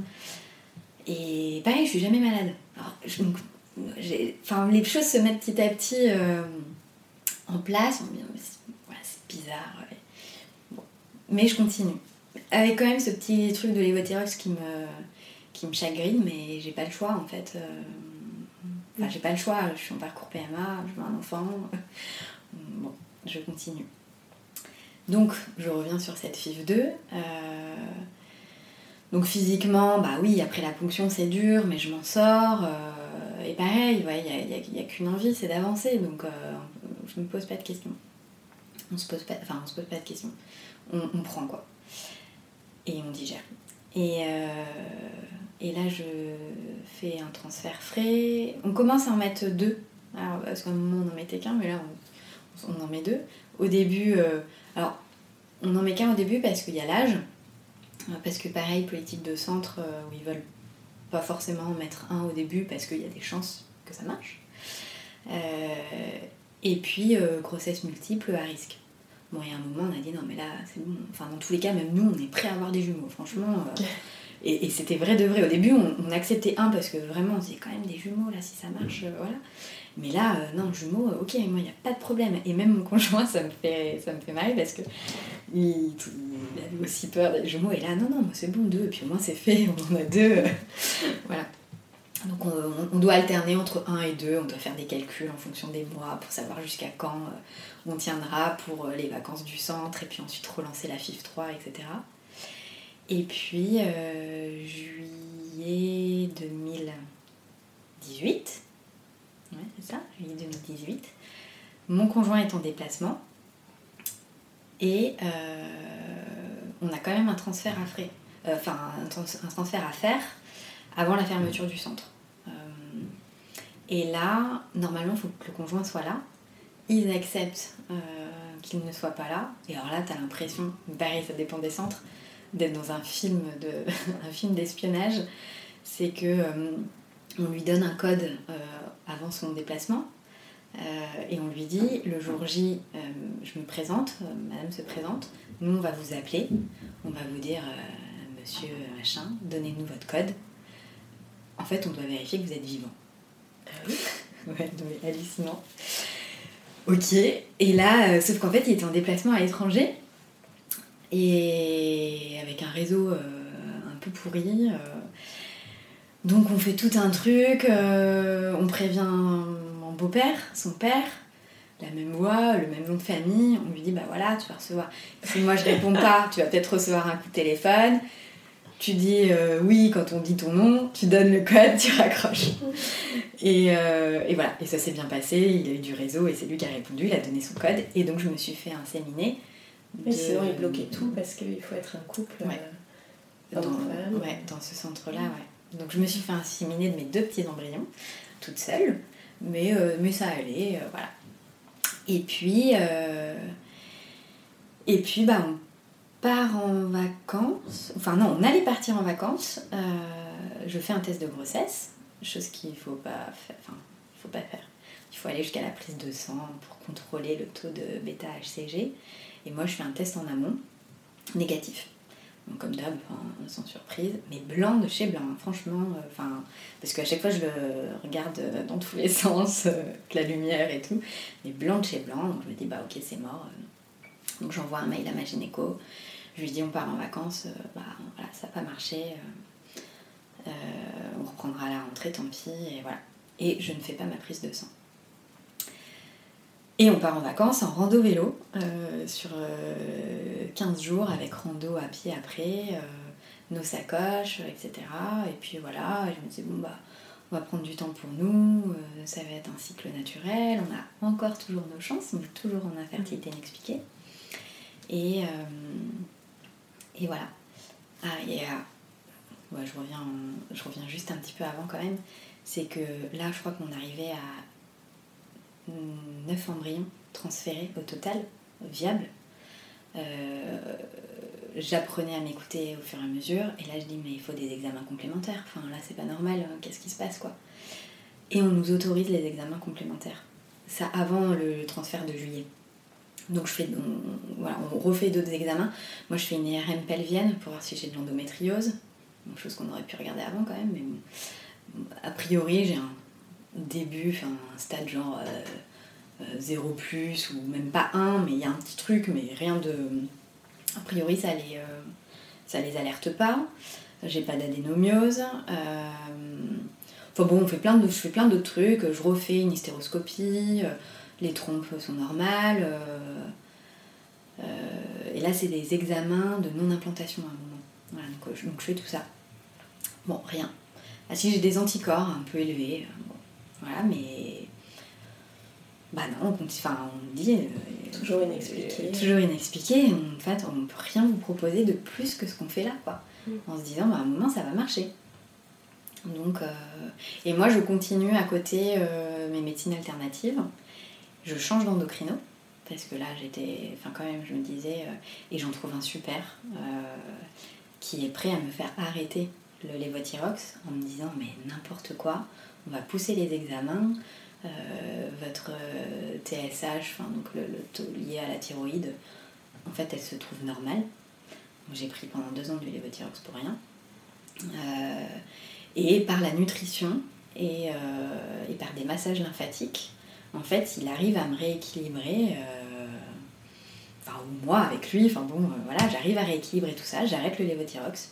Et pareil, je suis jamais malade. Alors, je, donc, j'ai... Enfin, les choses se mettent petit à petit euh, en place. On me dit, c'est, voilà, c'est bizarre. Ouais. Bon. Mais je continue. Avec quand même ce petit truc de Levothyrox qui me, qui me chagrine, mais j'ai pas le choix, en fait. Enfin, j'ai pas le choix. Je suis en parcours P M A, je veux un enfant... Bon, je continue. Donc, je reviens sur cette F I V deux. Euh... Donc, physiquement, bah oui, après la ponction, c'est dur, mais je m'en sors. Euh... Et pareil, il ouais, n'y a, a, a qu'une envie, c'est d'avancer. Donc, euh, je me pose pas de questions. On se pose pas, enfin, on se pose pas de questions. On, on prend, quoi. Et on digère. Et, euh... Et là, je fais un transfert frais. On commence à en mettre deux. Alors, parce qu'à un moment, on n'en mettait qu'un, mais là, on... on en met deux. Au début, euh, alors, on en met qu'un au début parce qu'il y a l'âge, parce que pareil, politique de centre, euh, où ils veulent pas forcément en mettre un au début parce qu'il y a des chances que ça marche. Euh, et puis, euh, grossesse multiple à risque. Bon, il y a un moment, on a dit non, mais là, c'est bon. Enfin, dans tous les cas, même nous, on est prêts à avoir des jumeaux, franchement. Euh, et, et c'était vrai de vrai. Au début, on, on acceptait un parce que vraiment, on se disait quand même des jumeaux, là, si ça marche, euh, voilà. Mais là, euh, non, jumeaux, ok, moi, il n'y a pas de problème. Et même mon conjoint, ça me fait, ça me fait marrer parce que il, il avait aussi peur des jumeaux. Et là, non, non, moi, c'est bon, deux. Et puis au moins, c'est fait, on en a deux. Voilà. Donc, on, on doit alterner entre un et deux. On doit faire des calculs en fonction des mois pour savoir jusqu'à quand euh, on tiendra pour euh, les vacances du centre. Et puis ensuite, relancer la F I V trois, et cetera. Et puis, euh, juillet deux mille dix-huit... Ouais, c'est ça, juillet deux mille dix-huit. Mon conjoint est en déplacement et euh, on a quand même un transfert à frais, euh, enfin un, trans- un transfert à faire avant la fermeture du centre. Euh, et là, normalement, il faut que le conjoint soit là. Ils acceptent euh, qu'il ne soit pas là. Et alors là, t'as l'impression, pareil, ça dépend des centres, d'être dans un film, de, un film d'espionnage, c'est que euh, on lui donne un code euh, avant son déplacement euh, et on lui dit le jour J, euh, je me présente, euh, madame se présente, nous on va vous appeler, on va vous dire euh, monsieur machin, donnez-nous votre code. En fait, on doit vérifier que vous êtes vivant. Ah oui. Ouais, mais hallucinant. Ok, et là, euh, sauf qu'en fait, il était en déplacement à l'étranger et avec un réseau euh, un peu pourri. Euh, donc on fait tout un truc, euh, on prévient mon beau-père, son père, la même voix, le même nom de famille. On lui dit bah voilà, tu vas recevoir. Si moi je réponds pas, tu vas peut-être recevoir un coup de téléphone. Tu dis euh, oui quand on dit ton nom, tu donnes le code, tu raccroches. Et, euh, et voilà, et ça s'est bien passé, il a eu du réseau et c'est lui qui a répondu, il a donné son code. Et donc je me suis fait inséminer. Mais de... sinon il bloquait tout parce qu'il faut être un couple. Ouais. Euh, dans, ouais, dans ce centre-là, ouais. Donc je me suis fait inséminer de mes deux petits embryons, toute seule, mais, euh, mais ça allait, euh, voilà. Et puis, euh, et puis bah, on part en vacances, enfin non, on allait partir en vacances, euh, je fais un test de grossesse, chose qu'il ne faut pas faire, enfin, il faut pas faire. Il faut aller jusqu'à la prise de sang pour contrôler le taux de bêta-H C G. Et moi, je fais un test en amont, négatif. Donc, comme d'hab, enfin, sans surprise, mais blanc de chez blanc, hein, franchement, enfin, euh, parce qu'à chaque fois je le regarde dans tous les sens, euh, avec la lumière et tout, mais blanc de chez blanc, donc je me dis bah ok c'est mort, donc j'envoie un mail à ma gynéco, je lui dis on part en vacances, euh, bah voilà ça n'a pas marché, euh, euh, on reprendra à la rentrée tant pis, et voilà, et je ne fais pas ma prise de sang. Et on part en vacances en rando vélo euh, sur euh, quinze jours avec rando à pied après, euh, nos sacoches, et cetera. Et puis voilà, je me dis bon bah on va prendre du temps pour nous, euh, ça va être un cycle naturel, on a encore toujours nos chances, on est toujours en infertilité inexpliquée. Et, euh, et voilà. Ah et euh, ouais, je reviens, en, je reviens juste un petit peu avant quand même, c'est que là je crois qu'on arrivait à neuf embryons transférés au total, viables. Euh, j'apprenais à m'écouter au fur et à mesure, et là je dis mais il faut des examens complémentaires, enfin là c'est pas normal, qu'est-ce qui se passe quoi. Et on nous autorise les examens complémentaires, ça avant le transfert de juillet. Donc je fais, on, voilà, on refait d'autres examens. Moi je fais une I R M pelvienne pour voir si j'ai de l'endométriose, chose qu'on aurait pu regarder avant quand même, mais bon, a priori j'ai un début, enfin un stade genre euh, euh, zéro plus ou même pas un, mais il y a un petit truc, mais rien de... A priori ça les, euh, ça les alerte pas, j'ai pas d'adénomiose. Euh... Enfin bon, on fait plein de, je fais plein d'autres trucs, je refais une hystéroscopie, euh, les trompes sont normales. Euh... Euh... Et là c'est des examens de non-implantation à un moment. Voilà, donc, je, donc je fais tout ça. Bon, rien. Ah si, j'ai des anticorps un peu élevés. Bon. Voilà, mais... Bah non, on, continue, enfin, on dit... Euh, toujours inexpliqué. Euh, toujours inexpliqué. En fait, on ne peut rien vous proposer de plus que ce qu'on fait là, quoi. Mm. En se disant, bah, à un moment, ça va marcher. Donc, euh, et moi, je continue à côté euh, mes médecines alternatives. Je change d'endocrino. Parce que là, j'étais... Enfin, quand même, je me disais... Euh, et j'en trouve un super, euh, qui est prêt à me faire arrêter le lévothyrox en me disant, mais n'importe quoi, on va pousser les examens, euh, votre euh, T S H, enfin, donc le, le taux lié à la thyroïde, en fait, elle se trouve normale. Donc, j'ai pris pendant deux ans du lévothyrox pour rien. Euh, et par la nutrition et, euh, et par des massages lymphatiques, en fait, il arrive à me rééquilibrer, euh, enfin, ou moi avec lui, enfin bon, euh, voilà, j'arrive à rééquilibrer tout ça, j'arrête le lévothyrox.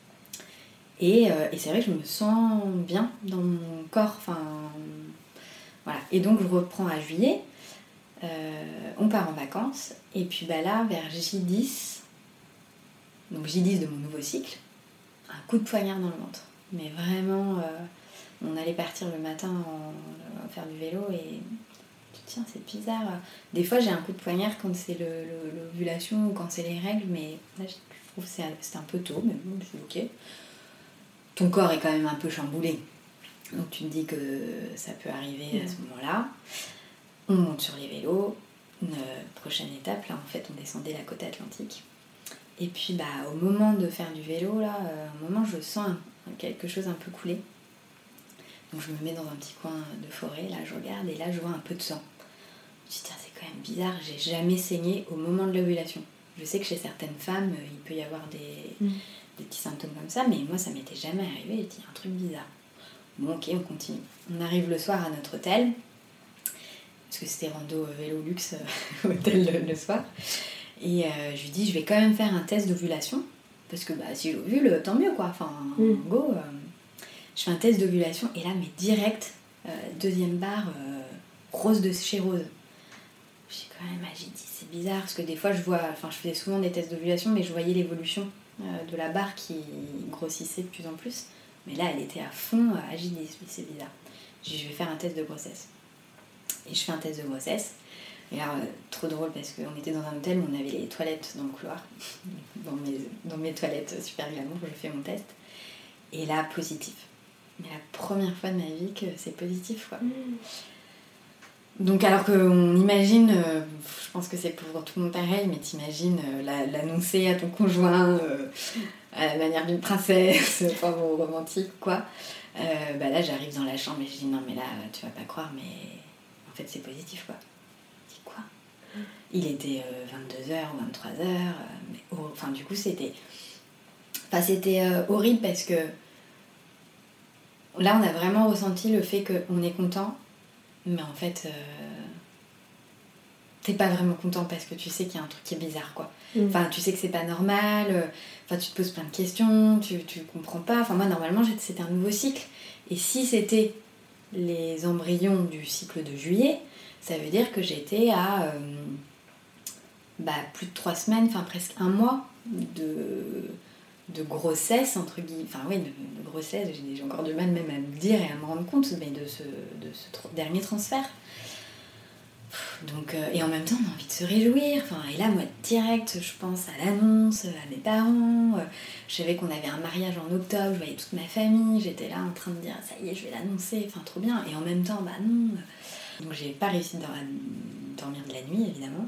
Et, euh, et c'est vrai que je me sens bien dans mon corps, enfin... Voilà. Et donc je reprends à juillet, euh, on part en vacances, et puis bah là, vers J dix, donc J dix de mon nouveau cycle, un coup de poignard dans le ventre. Mais vraiment, euh, on allait partir le matin en, en faire du vélo, et tiens, c'est bizarre. Des fois, j'ai un coup de poignard quand c'est le, le, l'ovulation ou quand c'est les règles, mais là, je trouve que c'est, c'est un peu tôt, mais bon, c'est ok. Ton corps est quand même un peu chamboulé. Donc tu te dis que ça peut arriver à ce moment-là. On monte sur les vélos. Une prochaine étape, là en fait on descendait la côte atlantique. Et puis bah, au moment de faire du vélo, là, euh, à un moment je sens un, quelque chose un peu couler. Donc je me mets dans un petit coin de forêt, là je regarde et là je vois un peu de sang. Je me dis tiens c'est quand même bizarre, j'ai jamais saigné au moment de l'ovulation. Je sais que chez certaines femmes euh, il peut y avoir des, mmh. des petits symptômes comme ça, mais moi ça m'était jamais arrivé, j'ai dit un truc bizarre. Bon ok on continue. On arrive le soir à notre hôtel, parce que c'était rando vélo luxe euh, hôtel le, le soir. Et euh, je lui dis, je vais quand même faire un test d'ovulation, parce que bah, si j'ovule, tant mieux quoi. Enfin, mm. go, euh, je fais un test d'ovulation, et là, mais direct, euh, deuxième barre, euh, rose de chez Rose. J'ai quand même, j'ai dit, c'est bizarre, parce que des fois, je vois, enfin, je faisais souvent des tests d'ovulation, mais je voyais l'évolution euh, de la barre qui grossissait de plus en plus. Mais là, elle était à fond, euh, j'ai dit, c'est bizarre. J'ai dit, je vais faire un test de grossesse. Et je fais un test de grossesse. Et alors, euh, trop drôle parce qu'on était dans un hôtel où on avait les toilettes dans le couloir. dans, mes, dans mes toilettes super glamour, j'ai fait mon test. Et là, positif. Mais la première fois de ma vie que c'est positif, quoi. Mmh. Donc, alors qu'on imagine, euh, je pense que c'est pour tout le monde pareil, mais t'imagines euh, la, l'annoncer à ton conjoint euh, à la manière d'une princesse, enfin bon, romantique, quoi. Euh, bah là, j'arrive dans la chambre et je dis non, mais là, tu vas pas croire, mais en fait, c'est positif, quoi. Il était euh, vingt-deux heures ou vingt-trois heures, euh, mais oh, enfin du coup c'était, enfin, c'était euh, horrible parce que là on a vraiment ressenti le fait qu'on est content, mais en fait euh, t'es pas vraiment content parce que tu sais qu'il y a un truc qui est bizarre quoi. Mmh. Enfin tu sais que c'est pas normal, euh, enfin tu te poses plein de questions, tu, tu comprends pas, enfin moi normalement c'était un nouveau cycle, et si c'était les embryons du cycle de juillet, ça veut dire que j'étais à... Euh, bah, plus de trois semaines, enfin presque un mois de, de grossesse, entre guillemets, enfin oui, de, de grossesse, j'ai, j'ai encore du mal même à me dire et à me rendre compte, mais de ce, de ce tr- dernier transfert. Donc, euh, et en même temps, on a envie de se réjouir, enfin, et là, moi, direct, je pense à l'annonce, à mes parents, euh, je savais qu'on avait un mariage en octobre, je voyais toute ma famille, j'étais là en train de dire, ça y est, je vais l'annoncer, enfin, trop bien, et en même temps, bah non, donc j'ai pas réussi à dormir de la nuit, évidemment.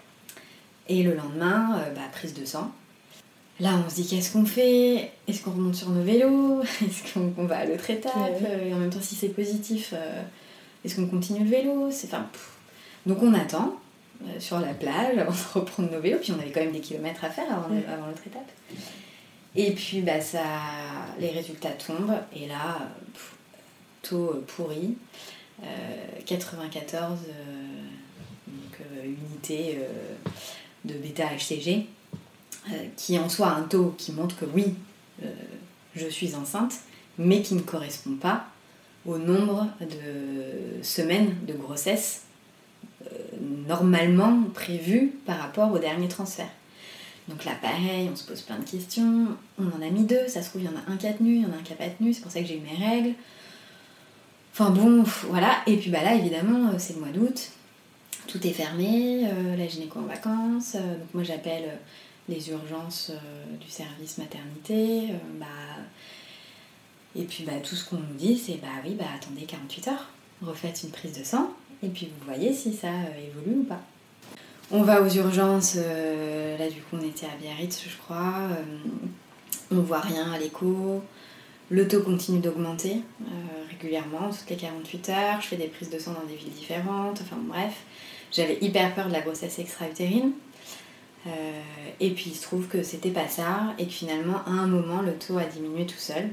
Et le lendemain, euh, bah, prise de sang. Là, on se dit qu'est-ce qu'on fait ? Est-ce qu'on remonte sur nos vélos ? Est-ce qu'on, qu'on va à l'autre étape ? Ouais. Et en même temps, si c'est positif, euh, est-ce qu'on continue le vélo ? C'est, enfin, donc on attend euh, sur la plage avant de reprendre nos vélos. Puis on avait quand même des kilomètres à faire avant, ouais. avant l'autre étape. Et puis bah, ça, les résultats tombent. Et là, pff, taux pourri. Euh, quatre-vingt-quatorze euh, donc, euh, unités... Euh, de bêta-H C G, euh, qui en soi a un taux qui montre que oui, euh, je suis enceinte, mais qui ne correspond pas au nombre de semaines de grossesse euh, normalement prévues par rapport au dernier transfert. Donc là, pareil, on se pose plein de questions, on en a mis deux, ça se trouve, il y en a un qui a tenu, il y en a un qui n'a pas tenu, c'est pour ça que j'ai eu mes règles. Enfin bon, voilà, et puis bah là, évidemment, c'est le mois d'août, tout est fermé, euh, la gynéco en vacances, euh, donc moi j'appelle euh, les urgences euh, du service maternité, euh, bah, et puis bah, tout ce qu'on nous dit c'est bah oui, bah attendez quarante-huit heures, refaites une prise de sang, et puis vous voyez si ça euh, évolue ou pas. On va aux urgences, euh, là du coup on était à Biarritz je crois, euh, on voit rien à l'écho, le taux continue d'augmenter euh, régulièrement, toutes les quarante-huit heures, je fais des prises de sang dans des villes différentes, enfin bref. J'avais hyper peur de la grossesse extra-utérine. Euh, et puis il se trouve que c'était pas ça, et que finalement, à un moment, le taux a diminué tout seul.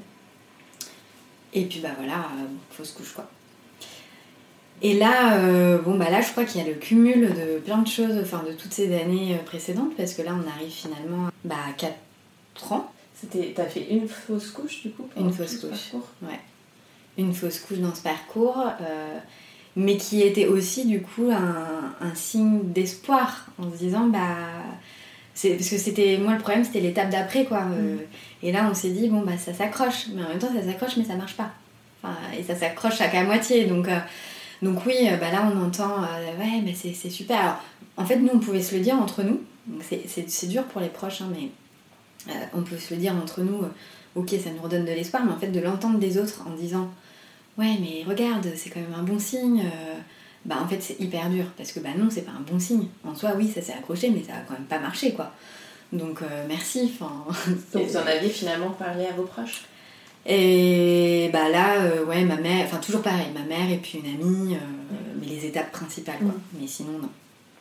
Et puis bah voilà, euh, fausse couche quoi. Et là, euh, bon bah là, je crois qu'il y a le cumul de plein de choses, enfin de toutes ces années précédentes, parce que là, on arrive finalement bah, à quatre ans. C'était, t'as fait une fausse couche du coup Une fausse couche, ouais. Une fausse couche dans ce parcours. Euh, mais qui était aussi du coup un, un signe d'espoir en se disant bah c'est parce que c'était moi le problème c'était l'étape d'après quoi euh, mmh. Et là on s'est dit bon bah ça s'accroche, mais en même temps ça s'accroche mais ça marche pas, enfin, et ça s'accroche à qu'à moitié, donc euh, donc oui bah là on entend euh, ouais mais c'est, c'est super. Alors en fait nous on pouvait se le dire entre nous, donc c'est, c'est, c'est dur pour les proches hein, mais euh, on peut se le dire entre nous, euh, ok ça nous redonne de l'espoir, mais en fait de l'entendre des autres en disant ouais mais regarde c'est quand même un bon signe, euh, bah en fait c'est hyper dur parce que bah non c'est pas un bon signe en soi, oui ça s'est accroché mais ça a quand même pas marché quoi, Donc euh, merci. Donc vous en aviez finalement parlé à vos proches? Et bah là, euh, ouais, ma mère, enfin toujours pareil, ma mère et puis une amie, euh, mais les étapes principales, quoi. Mmh. Mais sinon, non.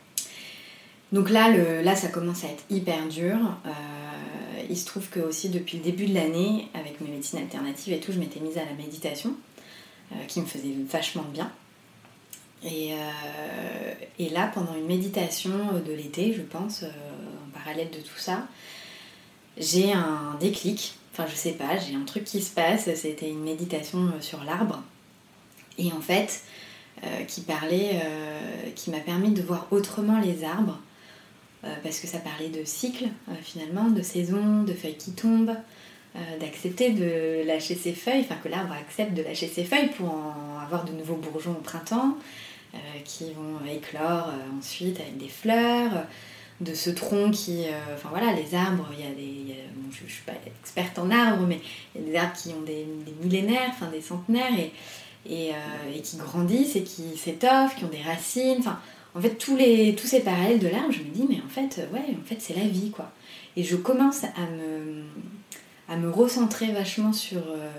Donc là, le, là, ça commence à être hyper dur. Euh, il se trouve que aussi depuis le début de l'année, avec mes médecines alternatives et tout, je m'étais mise à la méditation, euh, qui me faisait vachement bien. Et, euh, et là, pendant une méditation de l'été, je pense, euh, en parallèle de tout ça, j'ai un déclic. Enfin, je sais pas, j'ai un truc qui se passe. C'était une méditation sur l'arbre. Et en fait, euh, qui parlait, euh, qui m'a permis de voir autrement les arbres. Euh, parce que ça parlait de cycle, euh, finalement, de saison, de feuilles qui tombent, euh, d'accepter de lâcher ses feuilles, enfin que l'arbre accepte de lâcher ses feuilles pour en avoir de nouveaux bourgeons au printemps, euh, qui vont éclore euh, ensuite avec des fleurs, euh, de ce tronc qui... Euh, enfin voilà, les arbres, il y a des... Il y a, bon, je ne suis pas experte en arbres, mais il y a des arbres qui ont des, des millénaires, enfin des centenaires, et, et, euh, et qui grandissent et qui s'étoffent, qui ont des racines, enfin... En fait, tous, les, tous ces parallèles de l'arbre, je me dis, mais en fait, ouais, en fait, c'est la vie, quoi. Et je commence à me, à me recentrer vachement sur euh,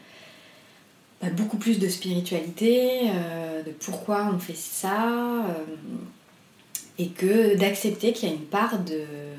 bah, beaucoup plus de spiritualité, euh, de pourquoi on fait ça, euh, et que d'accepter qu'il y a une part de,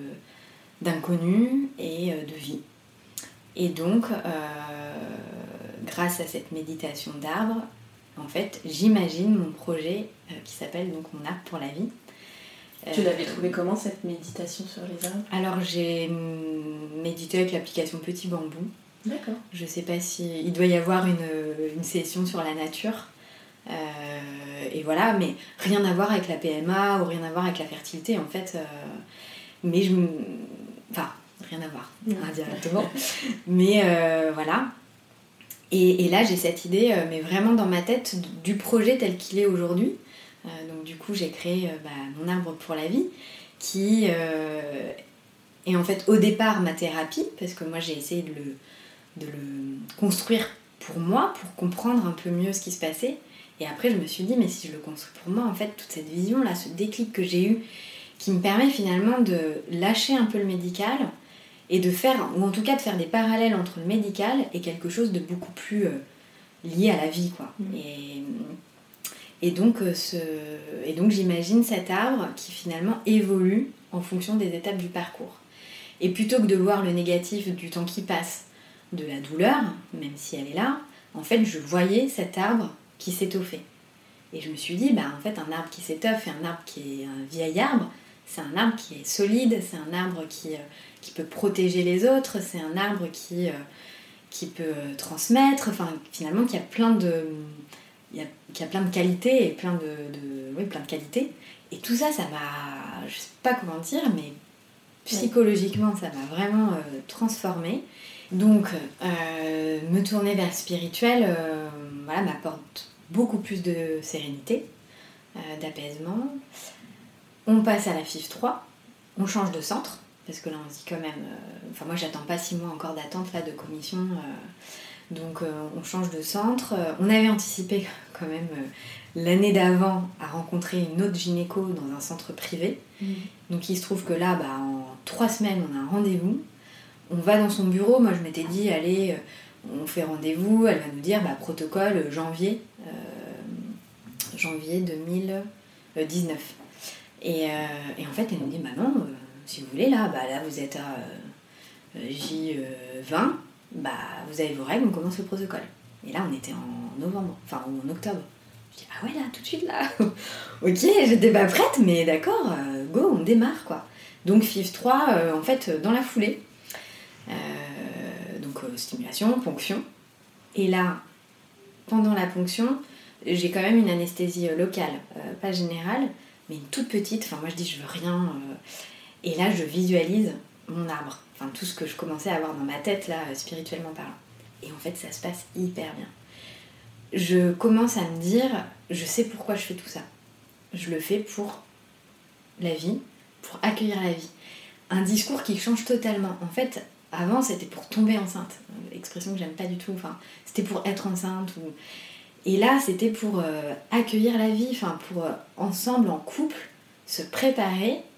d'inconnu et euh, de vie. Et donc, euh, grâce à cette méditation d'arbre, en fait, j'imagine mon projet euh, qui s'appelle donc Mon arbre pour la vie. Tu l'avais trouvé comment cette méditation sur les arbres? Alors j'ai médité avec l'application Petit Bambou. D'accord. Je sais pas si... Il doit y avoir une, une session sur la nature. Euh, et voilà, mais rien à voir avec la P M A ou rien à voir avec la fertilité en fait. Euh, mais je... Enfin, rien à voir, hein, directement. Mais euh, voilà. Et, et là, j'ai cette idée, euh, mais vraiment dans ma tête, du projet tel qu'il est aujourd'hui. Euh, donc du coup, j'ai créé euh, bah, Mon arbre pour la vie, qui euh, est en fait au départ ma thérapie, parce que moi, j'ai essayé de le, de le construire pour moi, pour comprendre un peu mieux ce qui se passait. Et après, je me suis dit, mais si je le construis pour moi, en fait, toute cette vision-là, ce déclic que j'ai eu, qui me permet finalement de lâcher un peu le médical, et de faire, ou en tout cas de faire des parallèles entre le médical et quelque chose de beaucoup plus euh, lié à la vie, quoi. Mmh. Et, et, donc, euh, ce, et donc j'imagine cet arbre qui finalement évolue en fonction des étapes du parcours. Et plutôt que de voir le négatif du temps qui passe, de la douleur, même si elle est là, en fait je voyais cet arbre qui s'étoffait. Et je me suis dit, bah, en fait un arbre qui s'étoffe et un arbre qui est un vieil arbre, c'est un arbre qui est solide, c'est un arbre qui... Euh, qui peut protéger les autres, c'est un arbre qui, euh, qui peut transmettre, enfin finalement qui a plein de, il y a, qui a plein de qualités et plein de, de, oui, plein de qualités. Et tout ça, ça m'a, je sais pas comment dire, mais psychologiquement, ça m'a vraiment euh, transformée. Donc, euh, me tourner vers le spirituel, euh, voilà, m'apporte beaucoup plus de sérénité, euh, d'apaisement. On passe à la F I V trois, on change de centre. Parce que là, on se dit quand même... Euh, enfin, moi, j'attends pas six mois encore d'attente là, de commission. Euh, donc, euh, on change de centre. Euh, on avait anticipé quand même euh, l'année d'avant à rencontrer une autre gynéco dans un centre privé. Mmh. Donc, il se trouve que là, bah, en trois semaines, on a un rendez-vous. On va dans son bureau. Moi, je m'étais dit, allez, euh, on fait rendez-vous. Elle va nous dire, bah, protocole janvier. Euh, janvier deux mille dix-neuf. Et, euh, et en fait, elle nous dit, bah non... Euh, si vous voulez, là, bah là vous êtes à euh, J vingt, bah vous avez vos règles, on commence le protocole. Et là, on était en novembre, enfin en octobre. Je dis, ah ouais, là, tout de suite, là. Ok, j'étais pas prête, mais d'accord, euh, go, on démarre, quoi. Donc, F I V trois, euh, en fait, dans la foulée. Euh, donc, euh, stimulation, ponction. Et là, pendant la ponction, j'ai quand même une anesthésie locale, euh, pas générale, mais une toute petite. Enfin, moi, je dis, je veux rien... Euh, Et là, je visualise mon arbre. Enfin, tout ce que je commençais à avoir dans ma tête, là, spirituellement parlant. Et en fait, ça se passe hyper bien. Je commence à me dire, je sais pourquoi je fais tout ça. Je le fais pour la vie, pour accueillir la vie. Un discours qui change totalement. En fait, avant, c'était pour tomber enceinte. Expression que j'aime pas du tout. Enfin, c'était pour être enceinte. Ou... Et là, c'était pour euh, accueillir la vie. Enfin, pour, euh, ensemble, en couple, se préparer...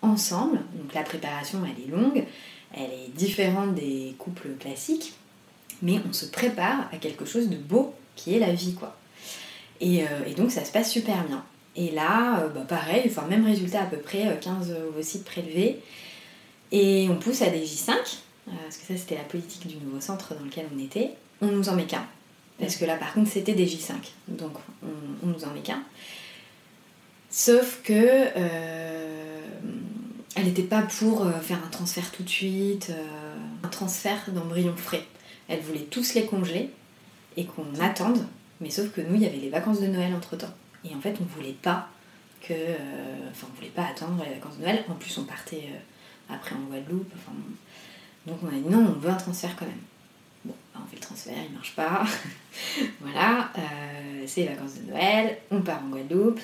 ensemble. Donc la préparation, elle est longue, elle est différente des couples classiques, mais on se prépare à quelque chose de beau qui est la vie, quoi. Et, euh, et donc ça se passe super bien. Et là, euh, bah pareil, enfin même résultat à peu près, quinze ovocytes prélevés. Et on pousse à des J cinq, euh, parce que ça c'était la politique du nouveau centre dans lequel on était. On nous en met qu'un. Parce que là par contre c'était des J cinq, donc on, on nous en met qu'un. Sauf que euh, elle n'était pas pour faire un transfert tout de suite, euh, un transfert d'embryons frais. Elle voulait tous les congeler et qu'on attende, mais sauf que nous il y avait les vacances de Noël entre temps. Et en fait on voulait pas que, euh, enfin on voulait pas attendre les vacances de Noël. En plus on partait euh, après en Guadeloupe. Enfin, donc on a dit non, on veut un transfert quand même. Bon, bah on fait le transfert, il marche pas. Voilà, euh, c'est les vacances de Noël, on part en Guadeloupe.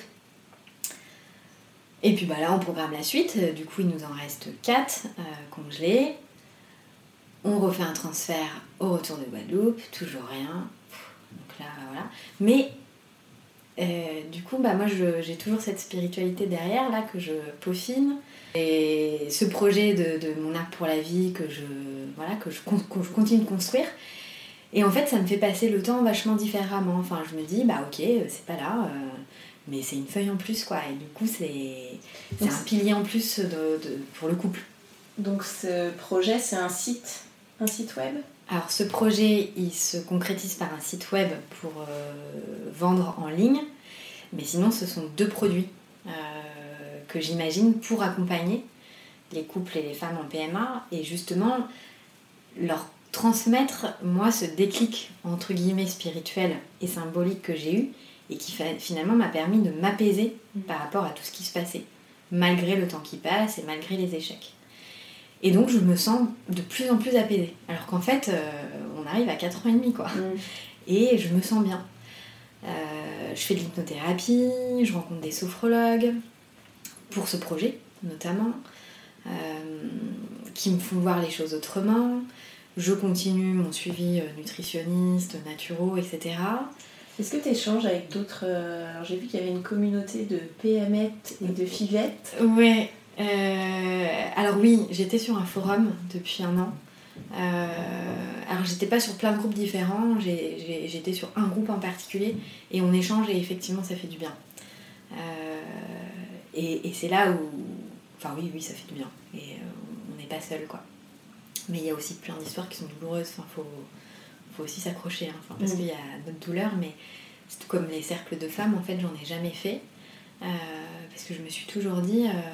Et puis bah là on programme la suite, du coup il nous en reste quatre euh, congelés. On refait un transfert au retour de Guadeloupe, toujours rien. Donc là voilà. Mais euh, du coup bah moi je, j'ai toujours cette spiritualité derrière là que je peaufine. Et ce projet de, de mon arbre pour la vie que je, voilà, que je, que je continue de construire. Et en fait ça me fait passer le temps vachement différemment. Enfin je me dis bah ok c'est pas là. Euh, mais c'est une feuille en plus quoi, et du coup c'est, c'est un pilier en plus de, de, pour le couple. Donc ce projet c'est un site, un site web ? Alors ce projet il se concrétise par un site web pour euh, vendre en ligne, mais sinon ce sont deux produits euh, que j'imagine pour accompagner les couples et les femmes en P M A et justement leur transmettre moi ce déclic entre guillemets spirituel et symbolique que j'ai eu et qui finalement m'a permis de m'apaiser par rapport à tout ce qui se passait, malgré le temps qui passe et malgré les échecs. Et donc je me sens de plus en plus apaisée, alors qu'en fait euh, on arrive à quatre ans et demi quoi, mmh. Et je me sens bien. Euh, je fais de l'hypnothérapie, je rencontre des sophrologues, pour ce projet notamment, euh, qui me font voir les choses autrement. Je continue mon suivi nutritionniste, naturo, et cetera. Est-ce que tu échanges avec d'autres... Alors j'ai vu qu'il y avait une communauté de P M E et de fivettes. Ouais. Euh, alors oui, j'étais sur un forum depuis un an. Euh, alors j'étais pas sur plein de groupes différents, j'ai, j'ai, j'étais sur un groupe en particulier et on échange et effectivement ça fait du bien. Euh, et, et c'est là où... Enfin oui, oui, ça fait du bien. Et euh, on n'est pas seul quoi. Mais il y a aussi plein d'histoires qui sont douloureuses. Enfin, faut... faut aussi s'accrocher, hein. Enfin, parce mmh. qu'il y a notre douleur, mais c'est tout comme les cercles de femmes, en fait, j'en ai jamais fait. Euh, parce que je me suis toujours dit, euh,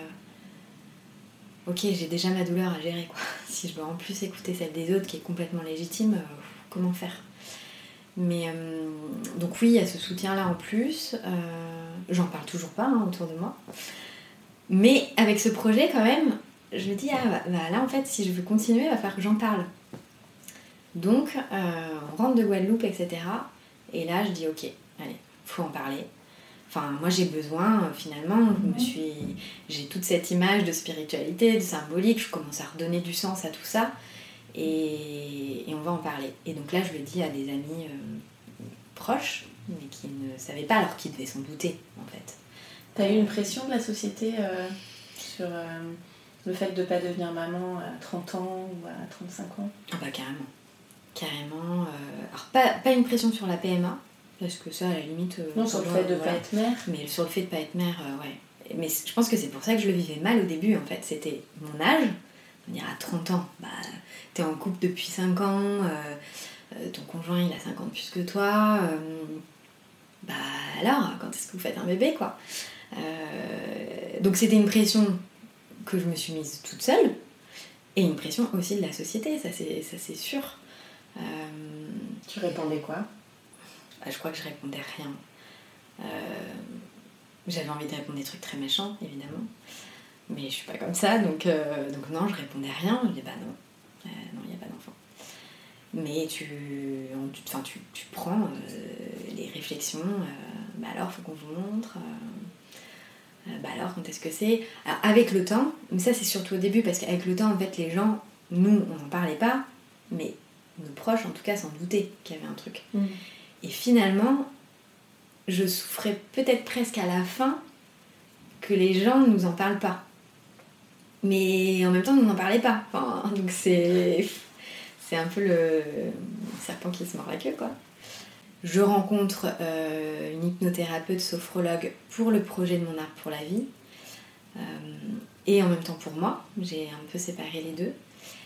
ok, j'ai déjà ma douleur à gérer, quoi. Si je dois en plus écouter celle des autres, qui est complètement légitime, euh, comment faire ? Mais, euh, donc oui, il y a ce soutien-là en plus. Euh, j'en parle toujours pas hein, autour de moi. Mais avec ce projet, quand même, je me dis, ah, bah, bah, là, en fait, si je veux continuer, il va falloir que j'en parle. Donc, euh, on rentre de Guadeloupe, et cetera. Et là, je dis, ok, allez, faut en parler. Enfin, moi, j'ai besoin, euh, finalement, je me suis... j'ai toute cette image de spiritualité, de symbolique, je commence à redonner du sens à tout ça. Et, et on va en parler. Et donc là, je le dis à des amis euh, proches, mais qui ne savaient pas, alors qu'ils devaient s'en douter, en fait. T'as eu une pression de la société euh, sur euh, le fait de ne pas devenir maman à trente ans ou à trente-cinq ans ? Ah bah carrément. Carrément. Euh... Alors pas, pas une pression sur la P M A, parce que ça à la limite... Euh, non, sur le fait de ne voilà. pas être mère. Mais sur le fait de ne pas être mère, euh, ouais. Mais je pense que c'est pour ça que je le vivais mal au début en fait. C'était mon âge, on dirait à trente ans, bah t'es en couple depuis cinq ans, euh, euh, ton conjoint il a cinq ans de plus que toi, euh, bah alors quand est-ce que vous faites un bébé quoi ? Euh, donc c'était une pression que je me suis mise toute seule et une pression aussi de la société, ça c'est, ça, c'est sûr. Euh, tu répondais quoi ? Bah, je crois que je répondais rien. Euh, j'avais envie de répondre des trucs très méchants évidemment, mais je suis pas comme ça donc, euh, donc non je répondais rien, je disais bah non, euh, non il n'y a pas d'enfant. Mais tu, tu, tu, tu prends euh, les réflexions, euh, bah alors faut qu'on vous montre. Euh, bah alors quand est-ce que c'est ? Alors avec le temps, mais ça c'est surtout au début parce qu'avec le temps en fait les gens, nous on n'en parlait pas, mais nos proches en tout cas s'en doutaient qu'il y avait un truc. Mmh. Et finalement, je souffrais peut-être presque à la fin que les gens ne nous en parlent pas. mais en même temps on n'en parlait pas. Enfin, donc c'est, c'est un peu le serpent qui se mord la queue, quoi. Je rencontre euh, une hypnothérapeute sophrologue pour le projet de mon arbre pour la vie. Euh, et en même temps pour moi, j'ai un peu séparé les deux.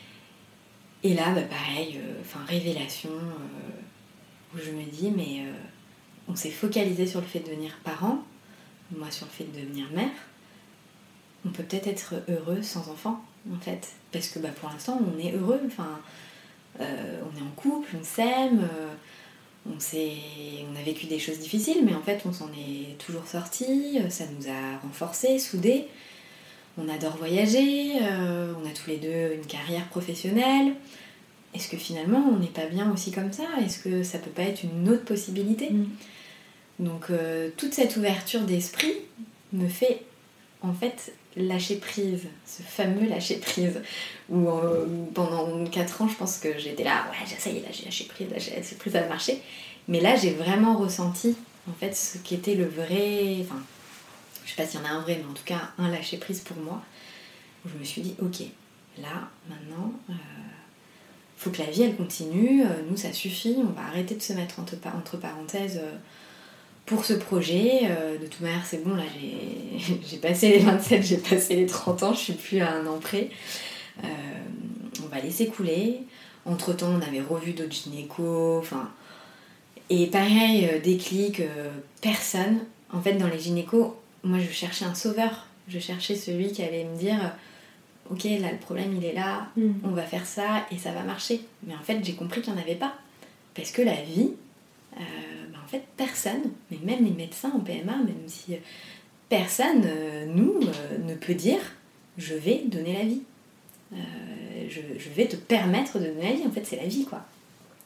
Et là, bah, pareil, enfin euh, révélation, euh, où je me dis, mais euh, on s'est focalisé sur le fait de devenir parent, moi sur le fait de devenir mère. On peut peut-être être heureux sans enfant, en fait. Parce que bah, pour l'instant, on est heureux, enfin, euh, on est en couple, on s'aime, euh, on, s'est... on a vécu des choses difficiles, mais en fait, on s'en est toujours sortis, ça nous a renforcés, soudés. On adore voyager, euh, on a tous les deux une carrière professionnelle. Est-ce que finalement on n'est pas bien aussi comme ça ? Est-ce que ça peut pas être une autre possibilité ? mmh. Donc euh, toute cette ouverture d'esprit me fait en fait lâcher prise, ce fameux lâcher prise. Où euh, pendant quatre ans je pense que j'étais là, ouais ça y est, là j'ai lâché prise, là j'ai lâché prise, ça va marcher. Mais là j'ai vraiment ressenti en fait ce qu'était le vrai... Enfin, je sais pas s'il y en a un vrai, mais en tout cas un lâcher prise pour moi, où je me suis dit, ok, là, maintenant, euh, faut que la vie elle continue, euh, nous ça suffit, on va arrêter de se mettre entre, entre parenthèses euh, pour ce projet. Euh, de toute manière, c'est bon, là j'ai, j'ai passé les vingt-sept, j'ai passé les trente ans, je suis plus à un an près. Euh, on va laisser couler. Entre temps, on avait revu d'autres gynécos, enfin. Et pareil, euh, déclic, euh, personne. En fait, dans les gynécos, moi je cherchais un sauveur, je cherchais celui qui allait me dire ok là le problème il est là, mmh. on va faire ça et ça va marcher. Mais en fait j'ai compris qu'il n'y en avait pas, parce que la vie, euh, bah, en fait personne, mais même les médecins en P M A, même si personne, euh, nous, euh, ne peut dire je vais donner la vie, euh, je, je vais te permettre de donner la vie, en fait c'est la vie quoi.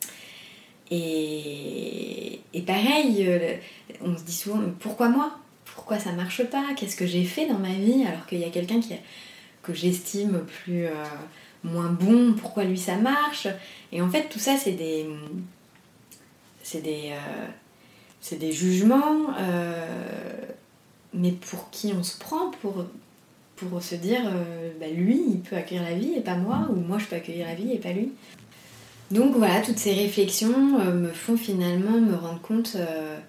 Et, et pareil, euh, on se dit souvent pourquoi moi ? Pourquoi ça marche pas ? Qu'est-ce que j'ai fait dans ma vie alors qu'il y a quelqu'un qui, que j'estime plus euh, moins bon, pourquoi lui ça marche ? Et en fait tout ça c'est des c'est des euh, c'est des jugements, euh, mais pour qui on se prend pour pour se dire euh, bah lui il peut accueillir la vie et pas moi, ou moi je peux accueillir la vie et pas lui. Donc voilà, toutes ces réflexions euh, me font finalement me rendre compte euh,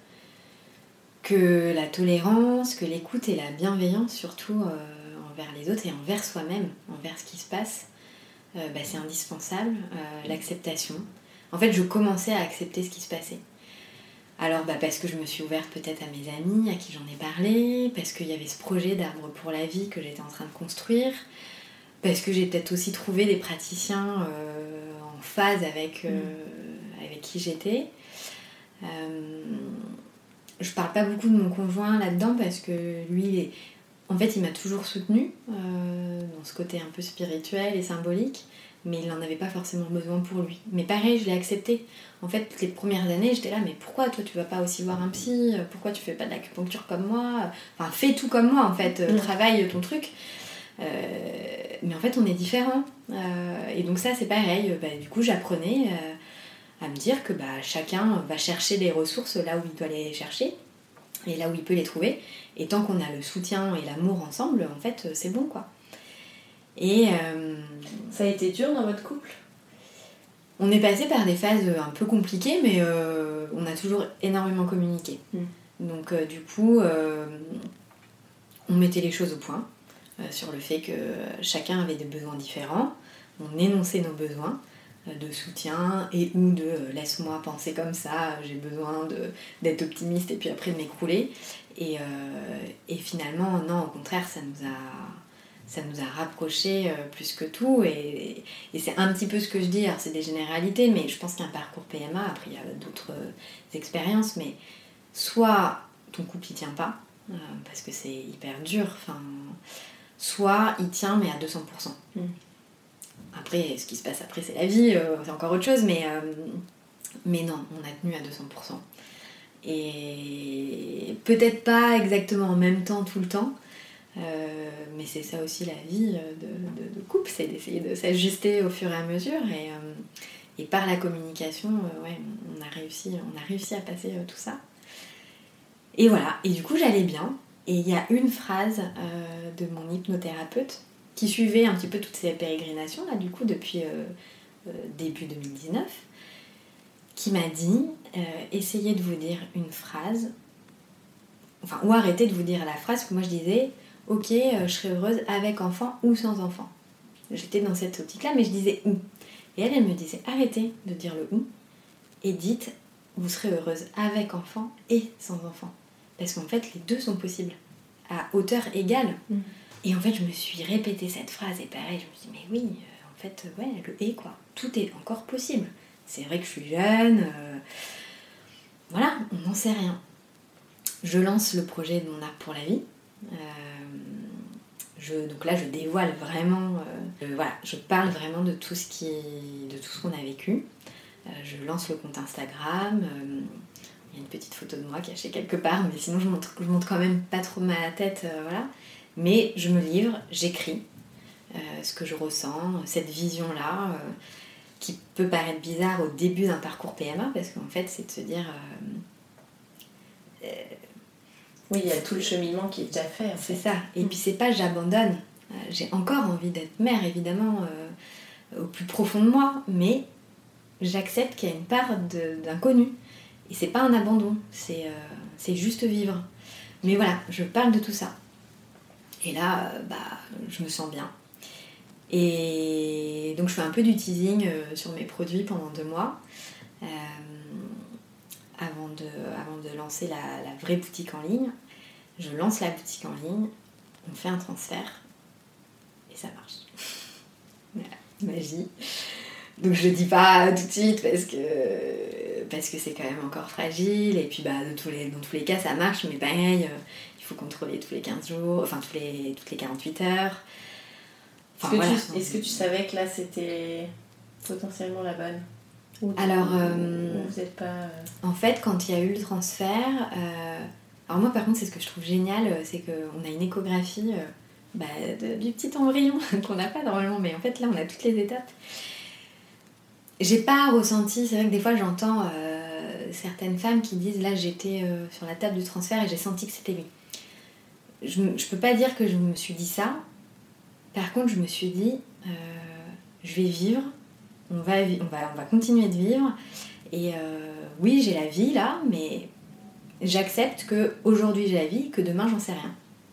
que la tolérance, que l'écoute et la bienveillance surtout euh, envers les autres et envers soi-même, envers ce qui se passe, euh, bah, c'est indispensable. Euh, l'acceptation. En fait, je commençais à accepter ce qui se passait. Alors bah, parce que je me suis ouverte peut-être à mes amis, à qui j'en ai parlé, parce qu'il y avait ce projet d'arbre pour la vie que j'étais en train de construire, parce que j'ai peut-être aussi trouvé des praticiens euh, en phase avec, euh, mmh. avec qui j'étais. Euh, Je parle pas beaucoup de mon conjoint là-dedans parce que lui, il est... en fait, il m'a toujours soutenue euh, dans ce côté un peu spirituel et symbolique, mais il n'en avait pas forcément besoin pour lui. Mais pareil, je l'ai accepté. En fait, les premières années, j'étais là, mais pourquoi toi tu vas pas aussi voir un psy ? Pourquoi tu fais pas de l'acupuncture comme moi ? Enfin, fais tout comme moi en fait, mmh. travaille ton truc. Euh, mais en fait, on est différents. Euh, et donc ça, c'est pareil. Bah, du coup, j'apprenais... Euh, à me dire que bah, chacun va chercher les ressources là où il doit les chercher et là où il peut les trouver, et tant qu'on a le soutien et l'amour ensemble, en fait c'est bon quoi. Et euh, ça a été dur dans votre couple ? On est passé par des phases un peu compliquées, mais euh, on a toujours énormément communiqué. mmh. Donc euh, du coup euh, on mettait les choses au point euh, sur le fait que chacun avait des besoins différents, on énonçait nos besoins de soutien et ou de euh, laisse-moi penser comme ça, j'ai besoin de, d'être optimiste et puis après de m'écrouler. Et, euh, et finalement, non, au contraire, ça nous a, ça nous a rapprochés euh, plus que tout. Et, et c'est un petit peu ce que je dis, alors c'est des généralités, mais je pense qu'un parcours P M A, après il y a d'autres euh, expériences, mais soit ton couple il tient pas, euh, parce que c'est hyper dur, enfin, soit il tient mais à deux cents pour cent. Mmh. Après, ce qui se passe après, c'est la vie, euh, c'est encore autre chose, mais, euh, mais non, on a tenu à deux cents pour cent. Et peut-être pas exactement en même temps, tout le temps, euh, mais c'est ça aussi la vie de, de, de couple, c'est d'essayer de s'ajuster au fur et à mesure. Et, euh, et par la communication, euh, ouais, on a réussi, on a réussi à passer euh, tout ça. Et voilà, et du coup, j'allais bien. Et il y a une phrase euh, de mon hypnothérapeute qui suivait un petit peu toutes ces pérégrinations, là, du coup, depuis euh, euh, début deux mille dix-neuf, qui m'a dit euh, essayez de vous dire une phrase, enfin, ou arrêtez de vous dire la phrase que moi je disais ok, euh, je serais heureuse avec enfant ou sans enfant. J'étais dans cette optique-là, mais je disais ou. Et elle, elle me disait arrêtez de dire le ou et dites vous serez heureuse avec enfant et sans enfant. Parce qu'en fait, les deux sont possibles, à hauteur égale. Mmh. Et en fait, je me suis répété cette phrase, et pareil, je me suis dit, mais oui, euh, en fait, ouais, le et quoi. Tout est encore possible. C'est vrai que je suis jeune, euh, voilà, on n'en sait rien. Je lance le projet de mon arbre pour la vie. Euh, je, donc là, je dévoile vraiment, euh, euh, voilà, je parle vraiment de tout ce, qui, de tout ce qu'on a vécu. Euh, je lance le compte Instagram. Euh, il y a une petite photo de moi cachée quelque part, mais sinon je montre, je montre quand même pas trop ma tête, euh, voilà. Mais je me livre, j'écris euh, ce que je ressens, cette vision-là, euh, qui peut paraître bizarre au début d'un parcours P M A, parce qu'en fait, c'est de se dire... Euh, euh, oui, il y a tout le cheminement qui est déjà fait. En c'est fait. ça. Et puis c'est pas j'abandonne. Euh, j'ai encore envie d'être mère, évidemment, euh, au plus profond de moi, mais j'accepte qu'il y a une part de, d'inconnu. Et c'est pas un abandon, c'est, euh, c'est juste vivre. Mais voilà, je parle de tout ça. Et là, euh, bah, je me sens bien. Et donc je fais un peu du teasing euh, sur mes produits pendant deux mois. Euh, avant, de, avant de lancer la, la vraie boutique en ligne. Je lance la boutique en ligne, on fait un transfert, et ça marche. Voilà, magie. Donc je le dis pas tout de suite parce que, parce que c'est quand même encore fragile, et puis bah, de tous les, dans tous les cas ça marche, mais pareil, euh, il faut contrôler tous les quinze jours, enfin tous les, toutes les quarante-huit heures. Enfin, est-ce, que voilà. tu, est-ce que tu savais que là c'était potentiellement la bonne ? Ou Alors, euh, vous êtes pas... Euh... en fait, quand il y a eu le transfert, euh, alors moi par contre c'est ce que je trouve génial, c'est qu'on a une échographie euh, bah, de, du petit embryon qu'on n'a pas normalement, mais en fait là on a toutes les étapes. J'ai pas ressenti, c'est vrai que des fois j'entends euh, certaines femmes qui disent là j'étais euh, sur la table du transfert et j'ai senti que c'était lui. Je, je peux pas dire que je me suis dit ça, par contre je me suis dit euh, je vais vivre, on va, on, va, on va continuer de vivre, et euh, oui j'ai la vie là, mais j'accepte qu'aujourd'hui j'ai la vie, que demain j'en sais rien.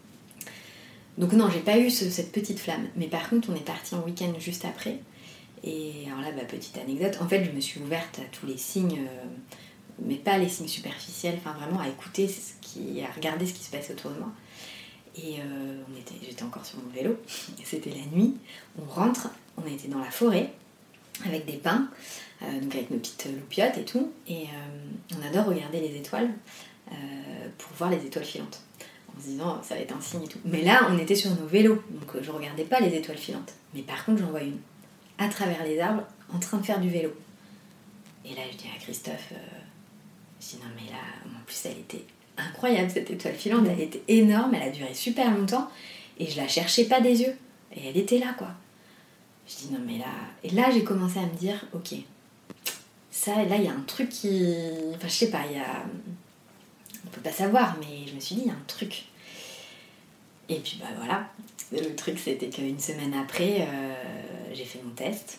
Donc non, j'ai pas eu ce, cette petite flamme, mais par contre on est parti en week-end juste après. Et alors là, bah, petite anecdote, en fait, je me suis ouverte à tous les signes, euh, mais pas les signes superficiels, enfin vraiment à écouter ce qui, à regarder ce qui se passait autour de moi. Et euh, on était, j'étais encore sur mon vélo, c'était la nuit, on rentre, on était dans la forêt, avec des pins, euh, donc avec nos petites loupiottes et tout, et euh, on adore regarder les étoiles euh, pour voir les étoiles filantes, en se disant ça va être un signe et tout. Mais là, on était sur nos vélos, donc je regardais pas les étoiles filantes, mais par contre j'en vois une à travers les arbres, en train de faire du vélo. Et là, je dis à Christophe, euh, je dis non mais là, en plus elle était incroyable cette étoile filante, mmh. Elle était énorme, elle a duré super longtemps, et je la cherchais pas des yeux, et elle était là quoi. Je dis non mais là, et là j'ai commencé à me dire, ok, ça, là il y a un truc qui, enfin je sais pas, il y a, on peut pas savoir, mais je me suis dit il y a un truc. Et puis bah voilà, le truc c'était qu'une semaine après, euh, j'ai fait mon test.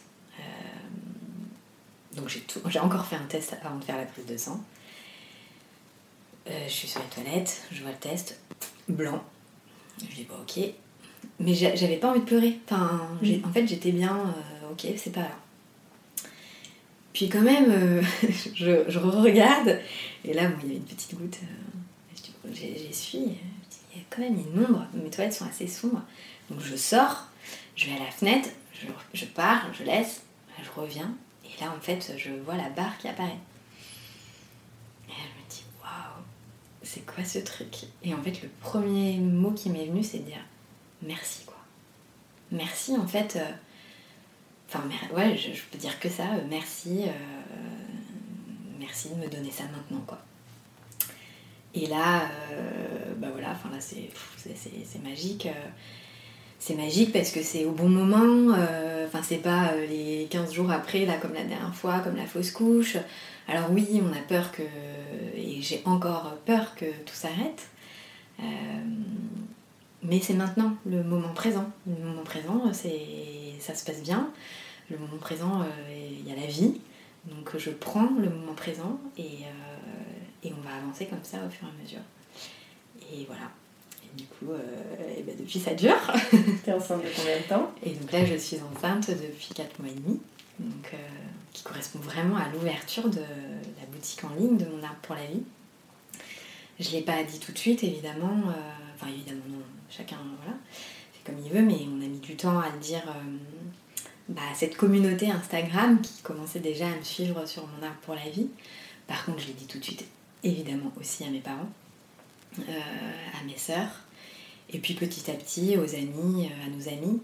Euh, donc j'ai, tout, j'ai encore fait un test avant de faire la prise de sang. Euh, je suis sur les toilettes, je vois le test, blanc. Je dis bon ok, mais j'avais pas envie de pleurer. Enfin, j'ai, en fait j'étais bien, euh, ok c'est pas là. Puis quand même, euh, je, je regarde, et là bon, il y avait une petite goutte, euh, je dis, bon, j'essuie. Il y a quand même une ombre, mes toilettes sont assez sombres. Donc je sors, je vais à la fenêtre, je, je pars, je laisse, je reviens, et là en fait je vois la barre qui apparaît. Et là, je me dis waouh, c'est quoi ce truc ? Et en fait le premier mot qui m'est venu c'est de dire merci quoi. Merci en fait, euh, enfin ouais je, je peux dire que ça, euh, merci, euh, merci de me donner ça maintenant quoi. Et là, euh, bah voilà, enfin là c'est, c'est, c'est, c'est magique. Euh, c'est magique parce que c'est au bon moment. Enfin, euh, c'est pas euh, les quinze jours après, là, comme la dernière fois, comme la fausse couche. Alors oui, on a peur que... Et j'ai encore peur que tout s'arrête. Euh, mais c'est maintenant, le moment présent. Le moment présent, c'est, ça se passe bien. Le moment présent, il euh, y a la vie. Donc je prends le moment présent et, euh, et on va avancer comme ça au fur et à mesure. Et voilà. Et du coup, euh, et ben depuis ça dure. T'es enceinte de combien de temps ? Et donc là, je suis enceinte depuis quatre mois et demi. Donc, euh, qui correspond vraiment à l'ouverture de la boutique en ligne de Mon Arbre pour la Vie. Je ne l'ai pas dit tout de suite, évidemment. Euh, enfin, évidemment, non. Chacun, voilà, fait comme il veut. Mais on a mis du temps à le dire... Euh, Bah, cette communauté Instagram qui commençait déjà à me suivre sur Mon Arbre pour la Vie. Par contre, je l'ai dit tout de suite, évidemment aussi à mes parents, euh, à mes sœurs, et puis petit à petit aux amis, euh, à nos amis,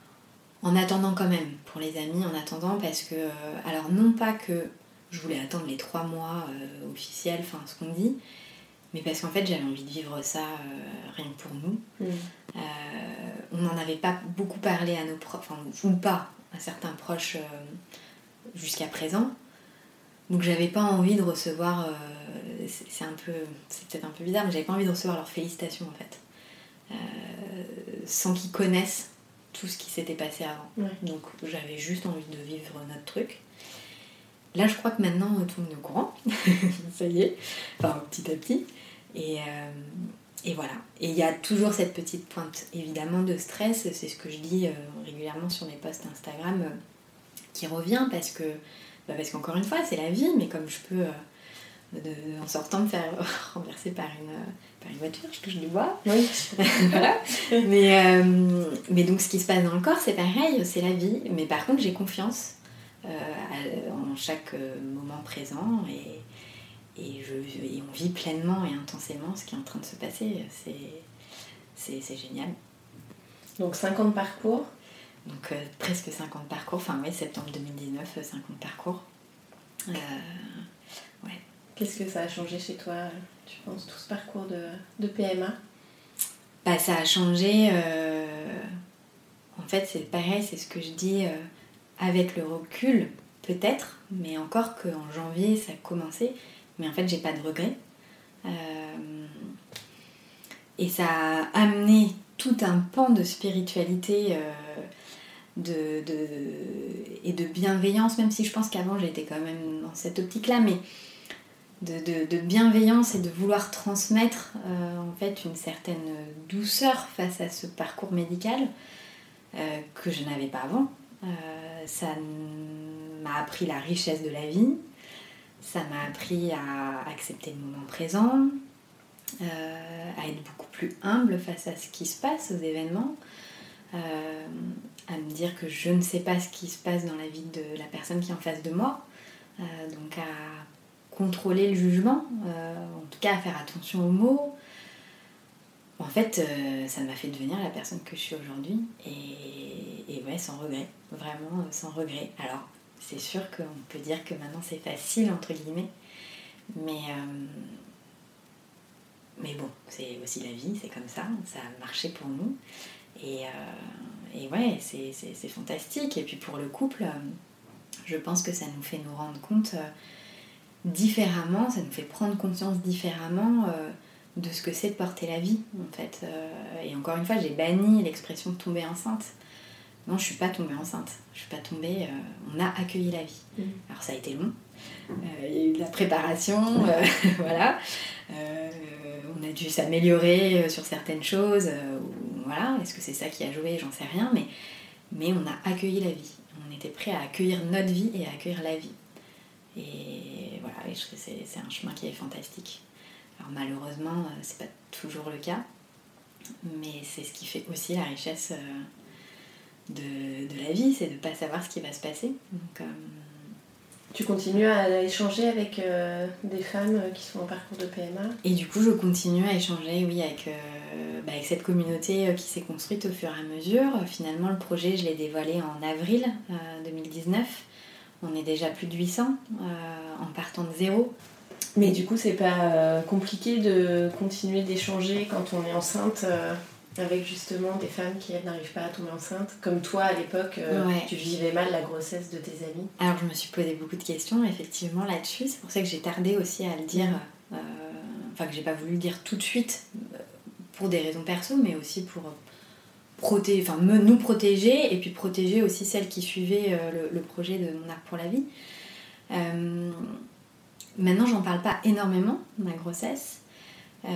en attendant quand même, pour les amis, en attendant parce que, euh, alors non pas que je voulais attendre les trois mois euh, officiels, enfin ce qu'on dit, mais parce qu'en fait j'avais envie de vivre ça euh, rien que pour nous. Mmh. Euh, on n'en avait pas beaucoup parlé à nos profs, enfin, ou pas, à certains proches euh, jusqu'à présent. Donc j'avais pas envie de recevoir, euh, c'est, c'est un peu, c'est peut-être un peu bizarre, mais j'avais pas envie de recevoir leurs félicitations en fait, euh, sans qu'ils connaissent tout ce qui s'était passé avant. Ouais. Donc j'avais juste envie de vivre notre truc. Là je crois que maintenant tout le monde est au courant, ça y est, enfin petit à petit, et, euh, et voilà. Et il y a toujours cette petite pointe évidemment de stress, c'est ce que je dis euh, régulièrement sur mes posts Instagram, euh, qui revient parce que Bah parce qu'encore une fois, c'est la vie, mais comme je peux, euh, de, de, en sortant, me faire renverser par une, par une voiture, je touche du bois. Oui. Voilà. Mais, euh, mais donc, ce qui se passe dans le corps, c'est pareil, c'est la vie. Mais par contre, j'ai confiance euh, à, en chaque moment présent et, et, je, et on vit pleinement et intensément ce qui est en train de se passer. C'est, c'est, c'est génial. Donc, cinquante parcours. Donc euh, presque cinquante parcours, enfin ouais, septembre deux mille dix-neuf, cinquante parcours. Euh, ouais. Qu'est-ce que ça a changé chez toi, tu penses, tout ce parcours de, de P M A ? Bah ça a changé, euh... en fait c'est pareil, c'est ce que je dis euh, avec le recul, peut-être, mais encore qu'en janvier ça a commencé, mais en fait j'ai pas de regrets. Euh... Et ça a amené tout un pan de spiritualité euh, De, de, et de bienveillance, même si je pense qu'avant j'étais quand même dans cette optique-là, mais de, de, de bienveillance et de vouloir transmettre euh, en fait une certaine douceur face à ce parcours médical euh, que je n'avais pas avant. Euh, ça m'a appris la richesse de la vie, ça m'a appris à accepter le moment présent, euh, à être beaucoup plus humble face à ce qui se passe, aux événements. Euh, à me dire que je ne sais pas ce qui se passe dans la vie de la personne qui est en face de moi, euh, donc à contrôler le jugement, euh, en tout cas à faire attention aux mots. En fait, euh, ça m'a fait devenir la personne que je suis aujourd'hui, et, et ouais, sans regret, vraiment euh, sans regret. Alors, c'est sûr qu'on peut dire que maintenant c'est facile, entre guillemets, mais, euh, mais bon, c'est aussi la vie, c'est comme ça, ça a marché pour nous. Et, euh, et ouais, c'est, c'est, c'est fantastique. Et puis pour le couple, euh, je pense que ça nous fait nous rendre compte euh, différemment, ça nous fait prendre conscience différemment euh, de ce que c'est de porter la vie, en fait. Euh, et encore une fois, j'ai banni l'expression de tomber enceinte. Non, je suis pas tombée enceinte. Je suis pas tombée... Euh, on a accueilli la vie. Mmh. Alors ça a été long. Euh, il y a eu de la préparation, euh, voilà. Euh, on a dû s'améliorer sur certaines choses. Euh, voilà. Est-ce que c'est ça qui a joué ? J'en sais rien. Mais, mais on a accueilli la vie. On était prêt à accueillir notre vie et à accueillir la vie. Et voilà, et je, c'est, c'est un chemin qui est fantastique. Alors malheureusement, c'est pas toujours le cas. Mais c'est ce qui fait aussi la richesse... Euh, De, de la vie, c'est de ne pas savoir ce qui va se passer. Donc, euh... Tu continues à échanger avec euh, des femmes qui sont en parcours de P M A ? Et du coup, je continue à échanger, oui, avec, euh, bah, avec cette communauté qui s'est construite au fur et à mesure. Finalement, le projet, je l'ai dévoilé en avril euh, deux mille dix-neuf. On est déjà plus de huit cents euh, en partant de zéro. Mais du coup, c'est pas euh, compliqué de continuer d'échanger quand on est enceinte euh... avec justement des femmes qui elles n'arrivent pas à tomber enceinte, comme toi à l'époque, euh, ouais. Tu vivais mal la grossesse de tes amis. Alors je me suis posé beaucoup de questions effectivement là-dessus, c'est pour ça que j'ai tardé aussi à le dire, mmh. euh, enfin que j'ai pas voulu le dire tout de suite, pour des raisons perso, mais aussi pour protéger, enfin, me, nous protéger, et puis protéger aussi celles qui suivaient euh, le, le projet de Mon Arc pour la Vie. Euh, maintenant, j'en parle pas énormément, ma grossesse. Euh,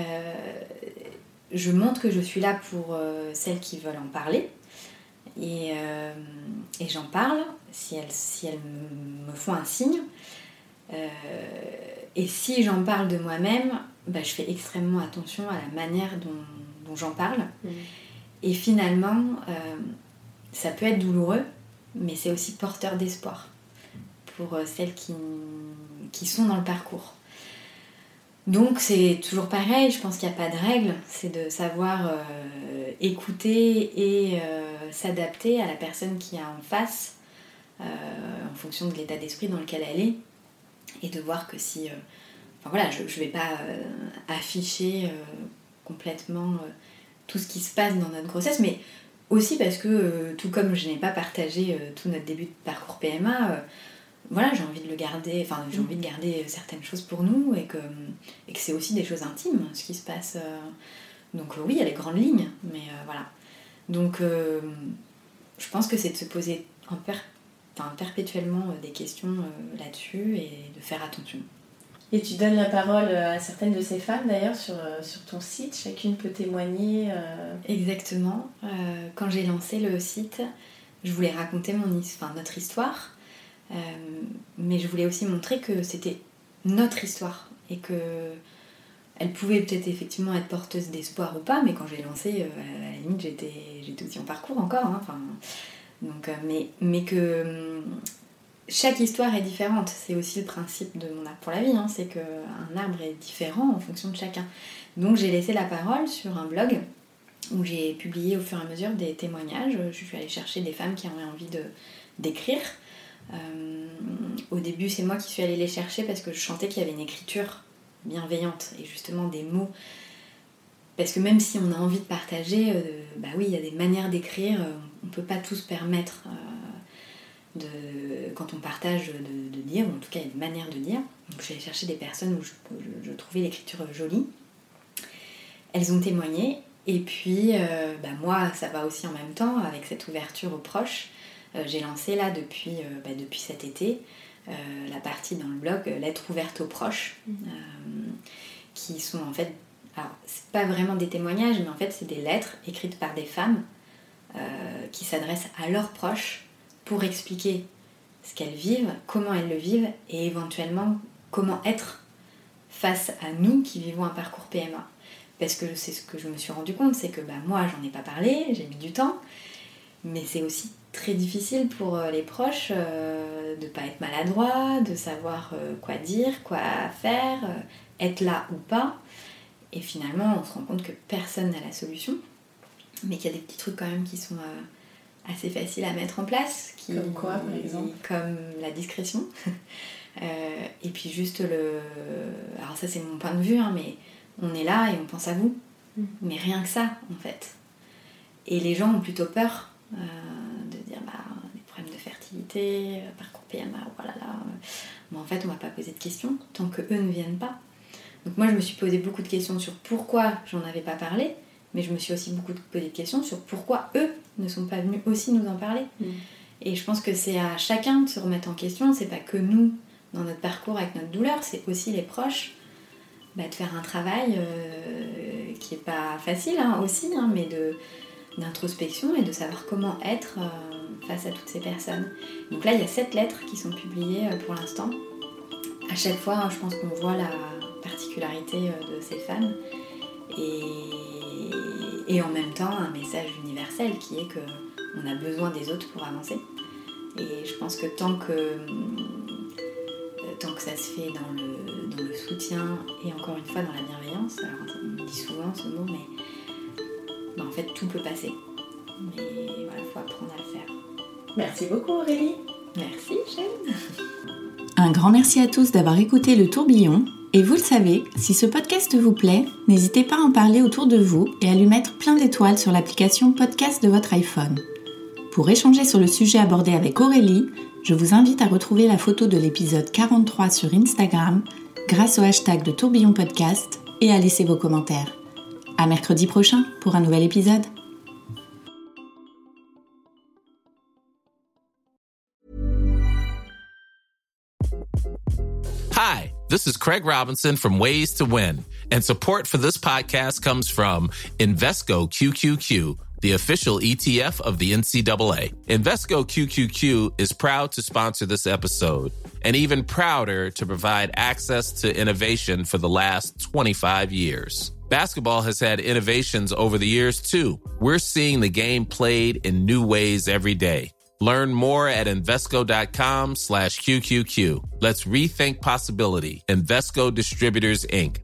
je montre que je suis là pour euh, celles qui veulent en parler. Et, euh, et j'en parle si elles, si elles me font un signe. Euh, et si j'en parle de moi-même, bah, je fais extrêmement attention à la manière dont, dont j'en parle. Mmh. Et finalement, euh, ça peut être douloureux, mais c'est aussi porteur d'espoir pour celles qui, qui sont dans le parcours. Donc c'est toujours pareil, je pense qu'il n'y a pas de règle, c'est de savoir euh, écouter et euh, s'adapter à la personne qui a en face, euh, en fonction de l'état d'esprit dans lequel elle est, et de voir que si... Euh, enfin voilà, je ne vais pas euh, afficher euh, complètement euh, tout ce qui se passe dans notre grossesse, mais aussi parce que, euh, tout comme je n'ai pas partagé euh, tout notre début de parcours P M A, euh, voilà, j'ai envie de le garder, enfin j'ai envie de garder certaines choses pour nous, et que, et que c'est aussi des choses intimes, ce qui se passe. Euh, donc oui, il y a les grandes lignes, mais euh, voilà. Donc euh, je pense que c'est de se poser en per- enfin, perpétuellement des questions euh, là-dessus, et de faire attention. Et tu donnes la parole à certaines de ces femmes d'ailleurs sur, sur ton site, chacune peut témoigner. Euh... Exactement. Euh, quand j'ai lancé le site, je voulais raconter mon, enfin, notre histoire, euh, mais je voulais aussi montrer que c'était notre histoire, et qu'elle pouvait peut-être effectivement être porteuse d'espoir ou pas, mais quand j'ai lancé, euh, à la limite j'étais, j'étais aussi en parcours encore, hein, enfin, donc, euh, mais, mais que... Euh, chaque histoire est différente, c'est aussi le principe de Mon Arc pour la Vie, hein, c'est qu'un arbre est différent en fonction de chacun. Donc j'ai laissé la parole sur un blog où j'ai publié au fur et à mesure des témoignages. Je suis allée chercher des femmes qui avaient envie de, d'écrire. Euh, au début, c'est moi qui suis allée les chercher parce que je sentais qu'il y avait une écriture bienveillante et justement des mots. Parce que même si on a envie de partager, euh, bah oui, il y a des manières d'écrire, on ne peut pas tout se permettre. Euh, De, quand on partage de, de dire, ou en tout cas il y a une manière de dire. Donc j'ai cherché des personnes où je, je, je trouvais l'écriture jolie. Elles ont témoigné, et puis euh, bah moi ça va aussi en même temps avec cette ouverture aux proches. Euh, j'ai lancé là depuis, euh, bah, depuis cet été euh, la partie dans le blog euh, Lettres ouvertes aux proches, euh, qui sont en fait, alors c'est pas vraiment des témoignages, mais en fait c'est des lettres écrites par des femmes euh, qui s'adressent à leurs proches pour expliquer ce qu'elles vivent, comment elles le vivent, et éventuellement comment être face à nous qui vivons un parcours P M A. Parce que c'est ce que je me suis rendu compte, c'est que bah, moi j'en ai pas parlé, j'ai mis du temps, mais c'est aussi très difficile pour les proches euh, de pas être maladroit, de savoir euh, quoi dire, quoi faire, euh, être là ou pas. Et finalement on se rend compte que personne n'a la solution, mais qu'il y a des petits trucs quand même qui sont... Euh, assez facile à mettre en place. Qui, comme quoi, par exemple ? Comme la discrétion. euh, et puis juste le... Alors ça, c'est mon point de vue, hein, mais on est là et on pense à vous. Mmh. Mais rien que ça, en fait. Et les gens ont plutôt peur euh, de dire, bah, des problèmes de fertilité, parcours P M A, voilà, là. Mais en fait, on va pas poser de questions tant qu'eux ne viennent pas. Donc moi, je me suis posé beaucoup de questions sur pourquoi j'en avais pas parlé, mais je me suis aussi beaucoup posé de questions sur pourquoi eux ne sont pas venus aussi nous en parler. Mmh. Et je pense que c'est à chacun de se remettre en question, c'est pas que nous, dans notre parcours avec notre douleur, c'est aussi les proches, bah, de faire un travail euh, qui est pas facile hein, aussi, hein, mais de, d'introspection et de savoir comment être euh, face à toutes ces personnes. Donc là, il y a sept lettres qui sont publiées euh, pour l'instant. À chaque fois, hein, je pense qu'on voit la particularité euh, de ces femmes. Et, et en même temps un message universel qui est qu'on a besoin des autres pour avancer. Et je pense que tant que, euh, tant que ça se fait dans le, dans le soutien et encore une fois dans la bienveillance, alors on dit souvent ce mot, mais bah, en fait tout peut passer. Mais voilà, il faut apprendre à le faire. Merci beaucoup Aurélie. Merci Chêne. Un grand merci à tous d'avoir écouté Le Tourbillon. Et vous le savez, si ce podcast vous plaît, n'hésitez pas à en parler autour de vous et à lui mettre plein d'étoiles sur l'application podcast de votre iPhone. Pour échanger sur le sujet abordé avec Aurélie, je vous invite à retrouver la photo de l'épisode quarante-trois sur Instagram grâce au hashtag de Tourbillon Podcast et à laisser vos commentaires. À mercredi prochain pour un nouvel épisode. Hi, this is Craig Robinson from Ways to Win, and support for this podcast comes from Invesco Q Q Q, the official E T F of the N C double A. Invesco Q Q Q is proud to sponsor this episode, and even prouder to provide access to innovation for the last twenty-five years. Basketball has had innovations over the years, too. We're seeing the game played in new ways every day. Learn more at Invesco.com slash QQQ. Let's rethink possibility. Invesco Distributors, Incorporated.